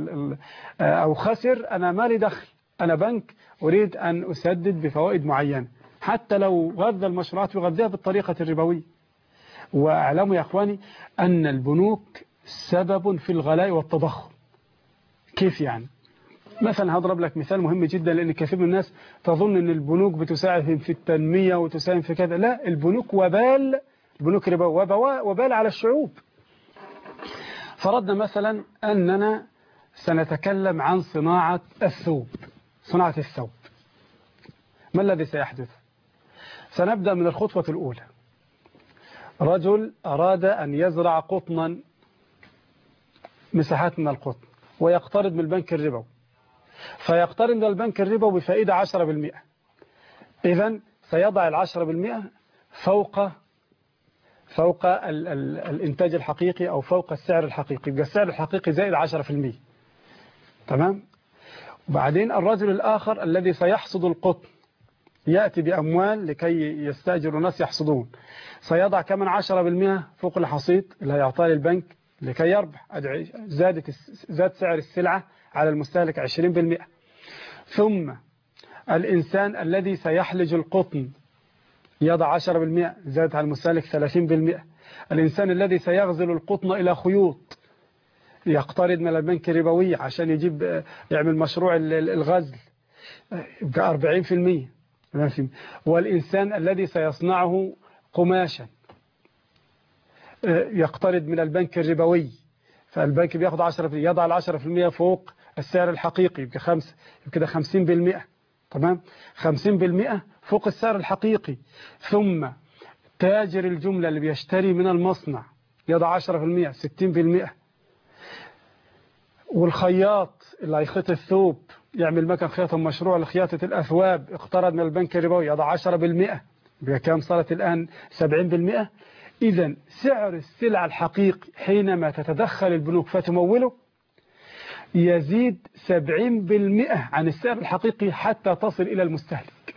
أو خسر أنا ما لي دخل، أنا بنك أريد أن أسدد بفوائد معينة، حتى لو غذى المشروعات يغذيها بالطريقة الربوية. واعلموا يا أخواني أن البنوك سبب في الغلاء والتضخم. كيف يعني؟ مثلا هضرب لك مثال مهم جدا، لأن كثير من الناس تظن أن البنوك بتساهم في التنمية وتساهم في كذا. لا، البنوك وبال، البنوك وبال على الشعوب. فرضنا مثلا أننا سنتكلم عن صناعة الثوب. ما الذي سيحدث؟ سنبدأ من الخطوة الأولى. رجل أراد أن يزرع قطنا، مساحات من القطن، ويقترض من البنك الربوي، فيقترض من البنك الربوي بفائدة 10%. إذن سيضع 10% فوق الإنتاج الحقيقي أو فوق السعر الحقيقي، يبقى السعر الحقيقي زائد 10%. تمام؟ وبعدين الرجل الآخر الذي سيحصد القطن يأتي بأموال لكي يستأجر الناس يحصدون، سيضع كمان 10% فوق الحصيد اللي هيعطاه للبنك لكي يربح. زاد سعر السلعة على المستهلك 20%. ثم الإنسان الذي سيحلج القطن يضع 10%، زاد على المستهلك 30%. الإنسان الذي سيغزل القطن إلى خيوط يقترض من البنك الربوي عشان يعمل مشروع الغزل يبقى 40%. والإنسان الذي سيصنعه قماشا يقترض من البنك الربوي، فالبنك بياخد 10%، يضع 10% فوق السعر الحقيقي، يبقى 5، يبقى كده 50%. تمام، 50% فوق السعر الحقيقي. ثم تاجر الجملة اللي بيشتري من المصنع يضع 10%، 60%. والخياط اللي هيخيط الثوب يعمل مكان خياطة مشروع لخياطة الأثواب اقترض من البنك الربوي يضع 10%، بكام صارت الآن 70%. إذا سعر السلع الحقيقي حينما تتدخل البنوك فتموله يزيد 70% عن السعر الحقيقي حتى تصل إلى المستهلك.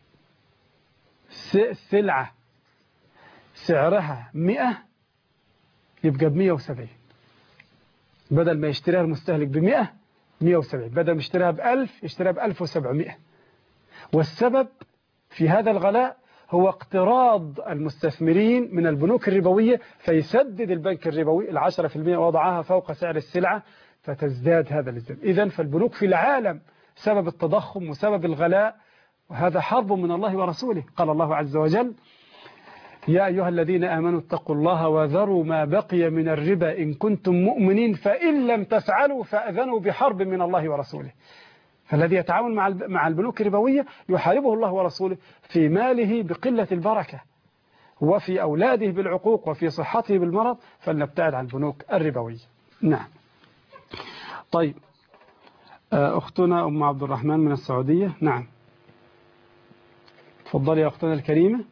سلعة سعرها 100 يبقى ب170، بدل ما يشتريها المستهلك ب100 170، بدل ما يشتريها ب1000 يشتريها ب1700. والسبب في هذا الغلاء هو اقتراض المستثمرين من البنوك الربوية، فيسدد البنك الربوي 10% وضعها فوق سعر السلعة فتزداد هذا الازدياد. إذن فالبنوك في العالم سبب التضخم وسبب الغلاء، وهذا حرب من الله ورسوله. قال الله عز وجل: يا أيها الذين آمنوا اتقوا الله وذروا ما بقي من الربا إن كنتم مؤمنين فإن لم تفعلوا فأذنوا بحرب من الله ورسوله. فالذي يتعامل مع البنوك الربوية يحاربه الله ورسوله في ماله بقلة البركة، وفي أولاده بالعقوق، وفي صحته بالمرض، فلنبتعد عن البنوك الربوية. نعم. طيب، أختنا أم عبد الرحمن من السعودية. نعم، تفضلي يا أختنا الكريمة.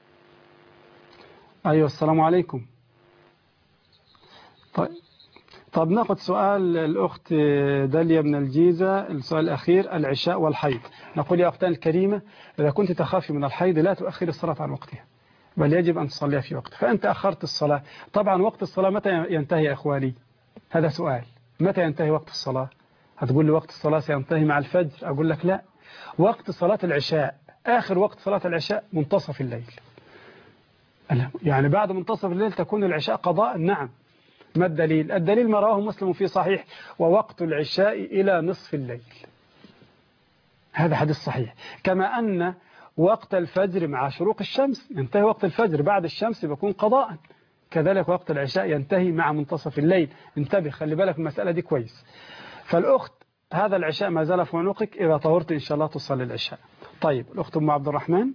أيوة، السلام عليكم. طيب ناخذ سؤال الأخت داليا من الجيزة، السؤال الأخير: العشاء والحيض. نقول يا أختنا الكريمة، إذا كنت تخافي من الحيض لا تؤخري الصلاة عن وقتها، بل يجب أن تصليها في وقتها. فأنت أخرت الصلاة. طبعا وقت الصلاة متى ينتهي يا إخواني؟ هذا سؤال. متى ينتهي وقت الصلاة؟ هتقول لي وقت الصلاة سينتهي مع الفجر. أقول لك لا، وقت صلاة العشاء، آخر وقت صلاة العشاء منتصف الليل. يعني بعد منتصف الليل تكون العشاء قضاء. نعم. ما الدليل؟ الدليل ما رواه مسلم في صحيح: ووقت العشاء إلى نصف الليل. هذا حديث صحيح. كما أن وقت الفجر مع شروق الشمس ينتهي وقت الفجر، بعد الشمس بيكون قضاء. كذلك وقت العشاء ينتهي مع منتصف الليل. انتبه، خلي بالك المسألة دي كويس. فالأخت، هذا العشاء ما زال في عنقك، إذا طهرت إن شاء الله تصلي العشاء. طيب، الأخت أم عبد الرحمن،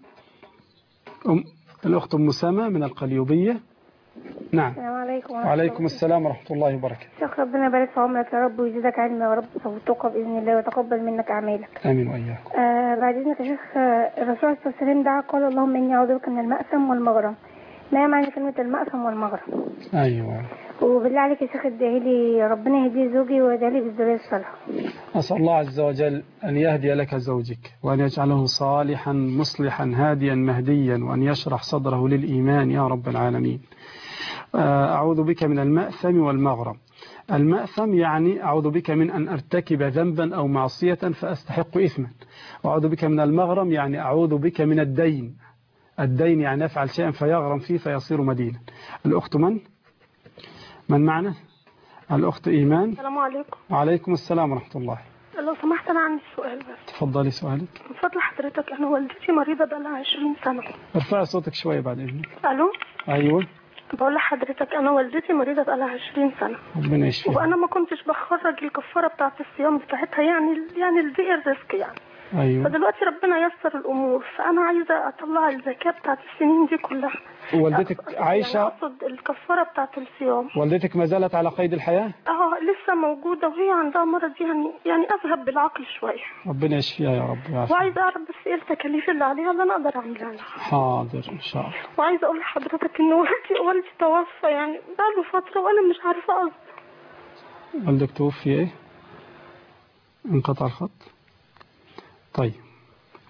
الأخت أم سما من القليوبية. نعم. السلام عليكم. وعليكم السلام ورحمة الله وبركاته. شيخ، ربنا يبارك في عمرك يا رب، ويزيدك علم يا رب وتوفيق بإذن الله، ويتقبل منك أعمالك. آمين وإياك. بعد إذنك يا شيخ، الرسول صلى الله عليه وسلم دعا قال: اللهم إني أعوذ بك من المأثم والمغرم. ما معنى كلمة المأثم والمغرم؟ أيوة. وبالله عليك يا شيخ ادعي لي ربنا يهدي زوجي ويهدي لي بالذرية الصالحة. أسأل الله عز وجل أن يهدي لك زوجك، وأن يجعله صالحا مصلحا هاديا مهديا، وأن يشرح صدره للإيمان يا رب العالمين. أعوذ بك من المأثم والمغرم. المأثم يعني أعوذ بك من أن أرتكب ذنبا أو معصية فأستحق إثما. وأعوذ بك من المغرم يعني أعوذ بك من الدين. الدين يعني يفعل شيئا فيغرم فيه فيصير مدينا. الأخت من معنا؟ الأخت إيمان. السلام عليكم. وعليكم السلام ورحمة الله. لو سمحت أنا عندي سؤال بس. تفضلي سؤالك. من فضل حضرتك، أنا والدتي مريضة بقالها 20 سنة. ارفعي صوتك شوية بعد إذنك. ألو. أيوة. بقول لحضرتك أنا والدتي مريضة بقالها 20 سنة. ربنا يشفيها. وأنا ما كنتش بخرج الكفارة بتاعة الصيام بتاعتها، يعني البيئة الرزق يعني. أيوة. فدلوقتي ربنا يسر الأمور، فأنا عايزة أطلع الزكاة بتاعة السنين دي كلها. والدتك عايشة؟ يعني أقصد الكفارة بتاعة الصيام. والدتك ما زالت على قيد الحياة؟ لسه موجودة، وهي عندها مرض يعني أذهب بالعقل شوية. ربنا يشفيها يا رب يعافيها. وعايزة أعرف بس إيه التكاليف اللي عليها اللي أنا أقدر أعملها لها. حاضر إن شاء الله. وعايزة أقول لحضرتك إن والدي توفى، يعني بقاله فترة وأنا مش عارفة أصلا. والدك توفي إيه؟ انقطع الخط. طيب،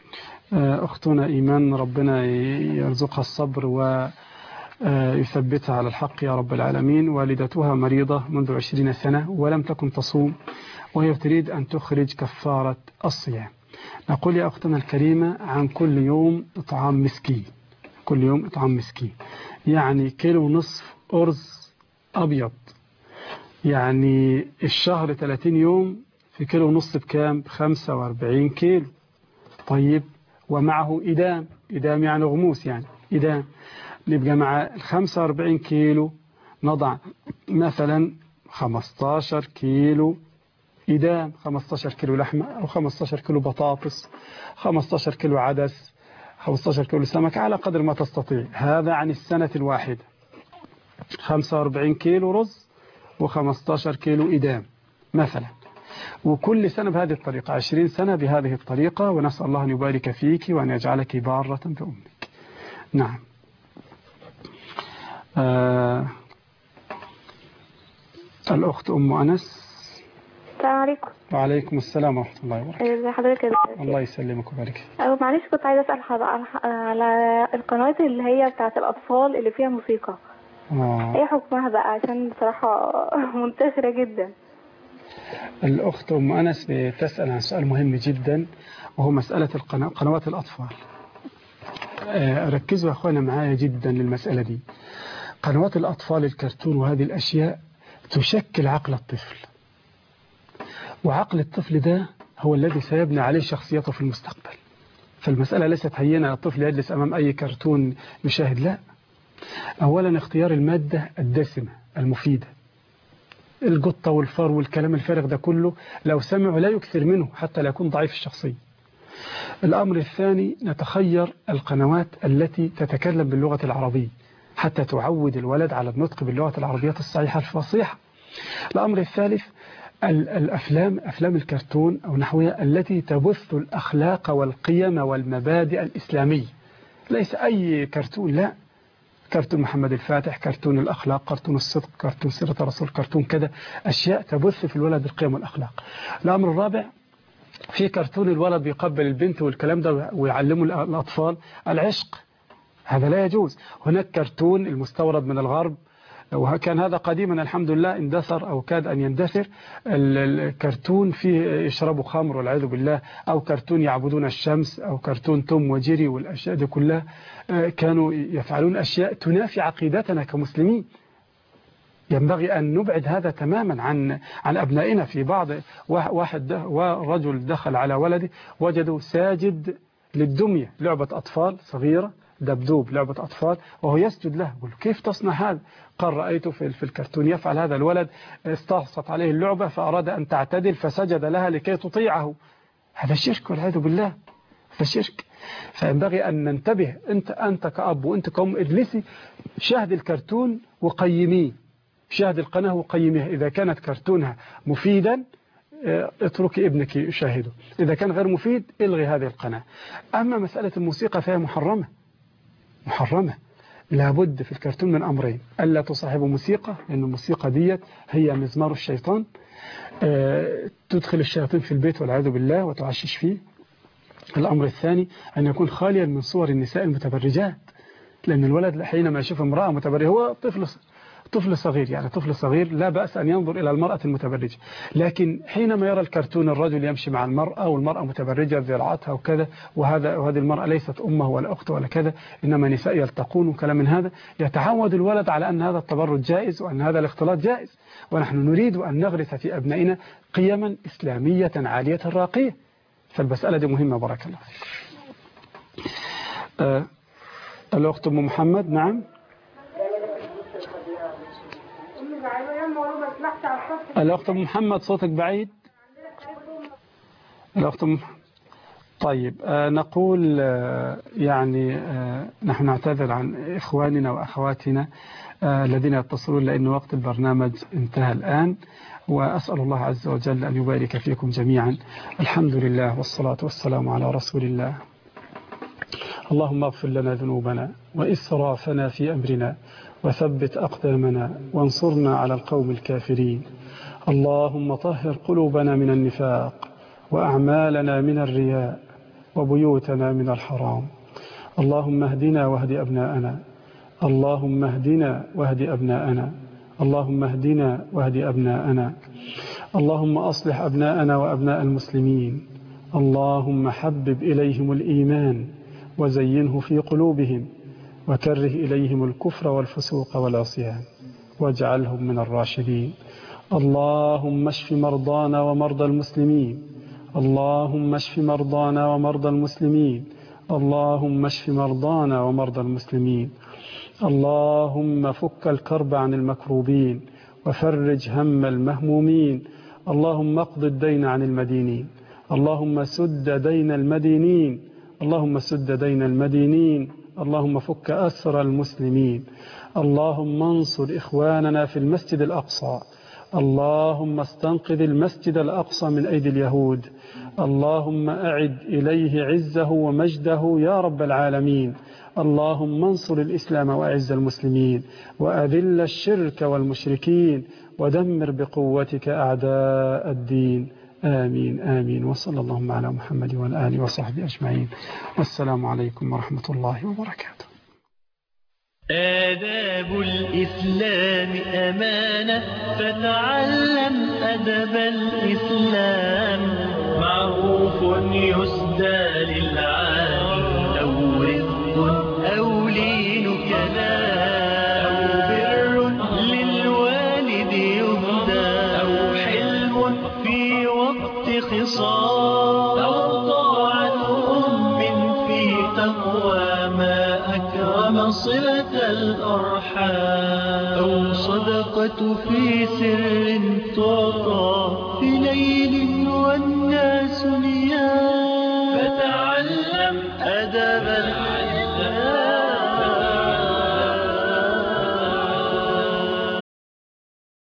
أختنا إيمان ربنا يرزقها الصبر ويثبتها على الحق يا رب العالمين. والدتها مريضة منذ 20 سنة ولم تكن تصوم، وهي تريد أن تخرج كفارة الصيام. نقول يا أختنا الكريمة عن كل يوم إطعام مسكين، كل يوم إطعام مسكين، يعني 1.5 كيلو أرز أبيض، يعني الشهر 30 يوم في 1.5 كيلو بكام؟ ب45 كيلو. طيب ومعه إدام يعني غموس، يعني إدام، نبقى مع 45 كيلو نضع مثلا 15 كيلو إدام، 15 كيلو لحمة أو 15 كيلو بطاطس، 15 كيلو عدس، 15 كيلو سمك، على قدر ما تستطيع. هذا عن السنة الواحدة، 45 كيلو رز و15 كيلو إدام مثلا، وكل سنة بهذه الطريقة، 20 سنة بهذه الطريقة، ونسأل الله أن يبارك فيك وأن يجعلك بارة بأمك. نعم. الأخت أم أنس. السلام عليكم. وعليكم السلام ورحمة الله وبركاته. ازي حضرتك يا دكتور؟ الله يسلمك ويبارك. معلش كنت عايزة أسأل على القنوات اللي هي بتاعت الأطفال اللي فيها موسيقى. ايه حكمها بقى؟ عشان بصراحة منتشرة جدا. الأخت أم أنس بتسأل عن سؤال مهم جدا، وهو مسألة قنوات الأطفال. ركزوا يا أخوانا معايا جدا للمسألة دي. قنوات الأطفال، الكرتون وهذه الأشياء تشكل عقل الطفل، وعقل الطفل ده هو الذي سيبني عليه شخصيته في المستقبل. فالمسألة ليست هينة الطفل يجلس أمام أي كرتون يشاهد، لا. أولا اختيار المادة الدسمة المفيدة، القطة والفار والكلام الفارغ ده كله لو سمعوا لا يكثر منه حتى لا يكون ضعيف الشخصية. الأمر الثاني نتخير القنوات التي تتكلم باللغة العربية حتى تعود الولد على النطق باللغة العربية الصحيحة الفصيحة. الأمر الثالث أفلام الكرتون أو نحوها التي تبث الأخلاق والقيم والمبادئ الإسلامية، ليس أي كرتون، لا، كرتون محمد الفاتح، كرتون الأخلاق، كرتون الصدق، كرتون سيرة الرسول، كرتون كذا، أشياء تبث في الولد القيم والأخلاق. الأمر الرابع في كرتون الولد بيقبل البنت والكلام ده ويعلموا الأطفال العشق، هذا لا يجوز. هناك كرتون المستورد من الغرب، وكان هذا قديما الحمد لله اندثر أو كاد أن يندثر، الكرتون فيه يشربوا خمر والعياذ بالله، أو كرتون يعبدون الشمس، أو كرتون توم وجيري، والأشياء دي كلها كانوا يفعلون أشياء تنافي عقيدتنا كمسلمين. ينبغي أن نبعد هذا تماما عن أبنائنا. في بعض ورجل دخل على ولده وجده ساجد للدمية، لعبة أطفال صغيرة، دبدوب لعبة أطفال، وهو يسجد له. يقول كيف تصنع هذا؟ قال رأيته في الكرتون يفعل هذا. الولد استعصت عليه اللعبة فأراد أن تعتدل فسجد لها لكي تطيعه. هذا شرك والعياذ بالله، هذا شرك. فينبغي أن ننتبه. أنت كأب وأنت كأم اجلسي شاهد الكرتون وقيميه، شاهد القناة وقيميها. إذا كانت كرتونها مفيدا اتركي ابنك يشاهده، إذا كان غير مفيد الغي هذه القناة. أما مسألة الموسيقى فهي محرمة، لابد في الكرتون من أمرين: ألا تصاحبوا موسيقى، لأن الموسيقى ديت هي مزمار الشيطان، تدخل الشياطين في البيت والعياذ بالله وتعشش فيه. الأمر الثاني أن يكون خاليا من صور النساء المتبرجات، لأن الولد حينما يشوف امرأة متبرجة، هو طفل صغير، يعني طفل صغير لا بأس أن ينظر إلى المرأة المتبرجة، لكن حينما يرى الكرتون الرجل يمشي مع المرأة والمرأة متبرجة ذراعاتها وكذا، وهذه المرأة ليست أمه ولا أخته ولا كذا، إنما نساء يلتقون وكلام من هذا، يتعود الولد على أن هذا التبرج جائز وأن هذا الاختلاط جائز. ونحن نريد أن نغرس في أبنائنا قيما إسلامية عالية راقية. فالمسألة دي مهمة. بارك الله فيك. الأخت أم محمد. نعم. الأخت أم محمد صوتك بعيد. الأخت أم. طيب نقول يعني نحن نعتذر عن إخواننا وأخواتنا الذين يتصلون، لأن وقت البرنامج انتهى الآن، وأسأل الله عز وجل أن يبارك فيكم جميعا. الحمد لله والصلاة والسلام على رسول الله. اللهم اغفر لنا ذنوبنا وإسرافنا في أمرنا وثبت أقدامنا وانصرنا على القوم الكافرين. اللهم طهر قلوبنا من النفاق وأعمالنا من الرياء وبيوتنا من الحرام. اللهم اهدنا واهد أبناءنا، اللهم اهدنا واهد أبناءنا، اللهم اهدنا واهد أبناءنا. اللهم أصلح أبناءنا وأبناء المسلمين. اللهم حبب إليهم الإيمان وزينه في قلوبهم وكره إليهم الكفر والفسوق والعصيان واجعلهم من الراشدين. اللهم اشف مرضانا ومرضى المسلمين، اللهم اشف مرضانا ومرضى المسلمين، اللهم اشف مرضانا ومرضى المسلمين. اللهم فك الكرب عن المكروبين وفرج هم المهمومين. اللهم اقض الدين عن المدينين، اللهم سد دين المدينين، اللهم سد دين المدينين. اللهم فك أسر المسلمين. اللهم انصر إخواننا في المسجد الأقصى، اللهم استنقذ المسجد الأقصى من أيدي اليهود. اللهم أعد إليه عزه ومجده يا رب العالمين. اللهم انصر الإسلام وأعز المسلمين وأذل الشرك والمشركين ودمر بقوتك أعداء الدين. آمين آمين. وصلى اللهم على محمد وعلى آله وصحبه أجمعين. والسلام عليكم ورحمة الله وبركاته. آداب الإسلام أمانة، فتعلم أدب الإسلام. معروف يسدى للعالي، أو رزق أو لين كلام، أو بر للوالد يهدى، أو حلم في وقت خصام، أو طاعة في تقوى ما أكرم صلة الأرحام، أو صدقة في سر تعطى في ليل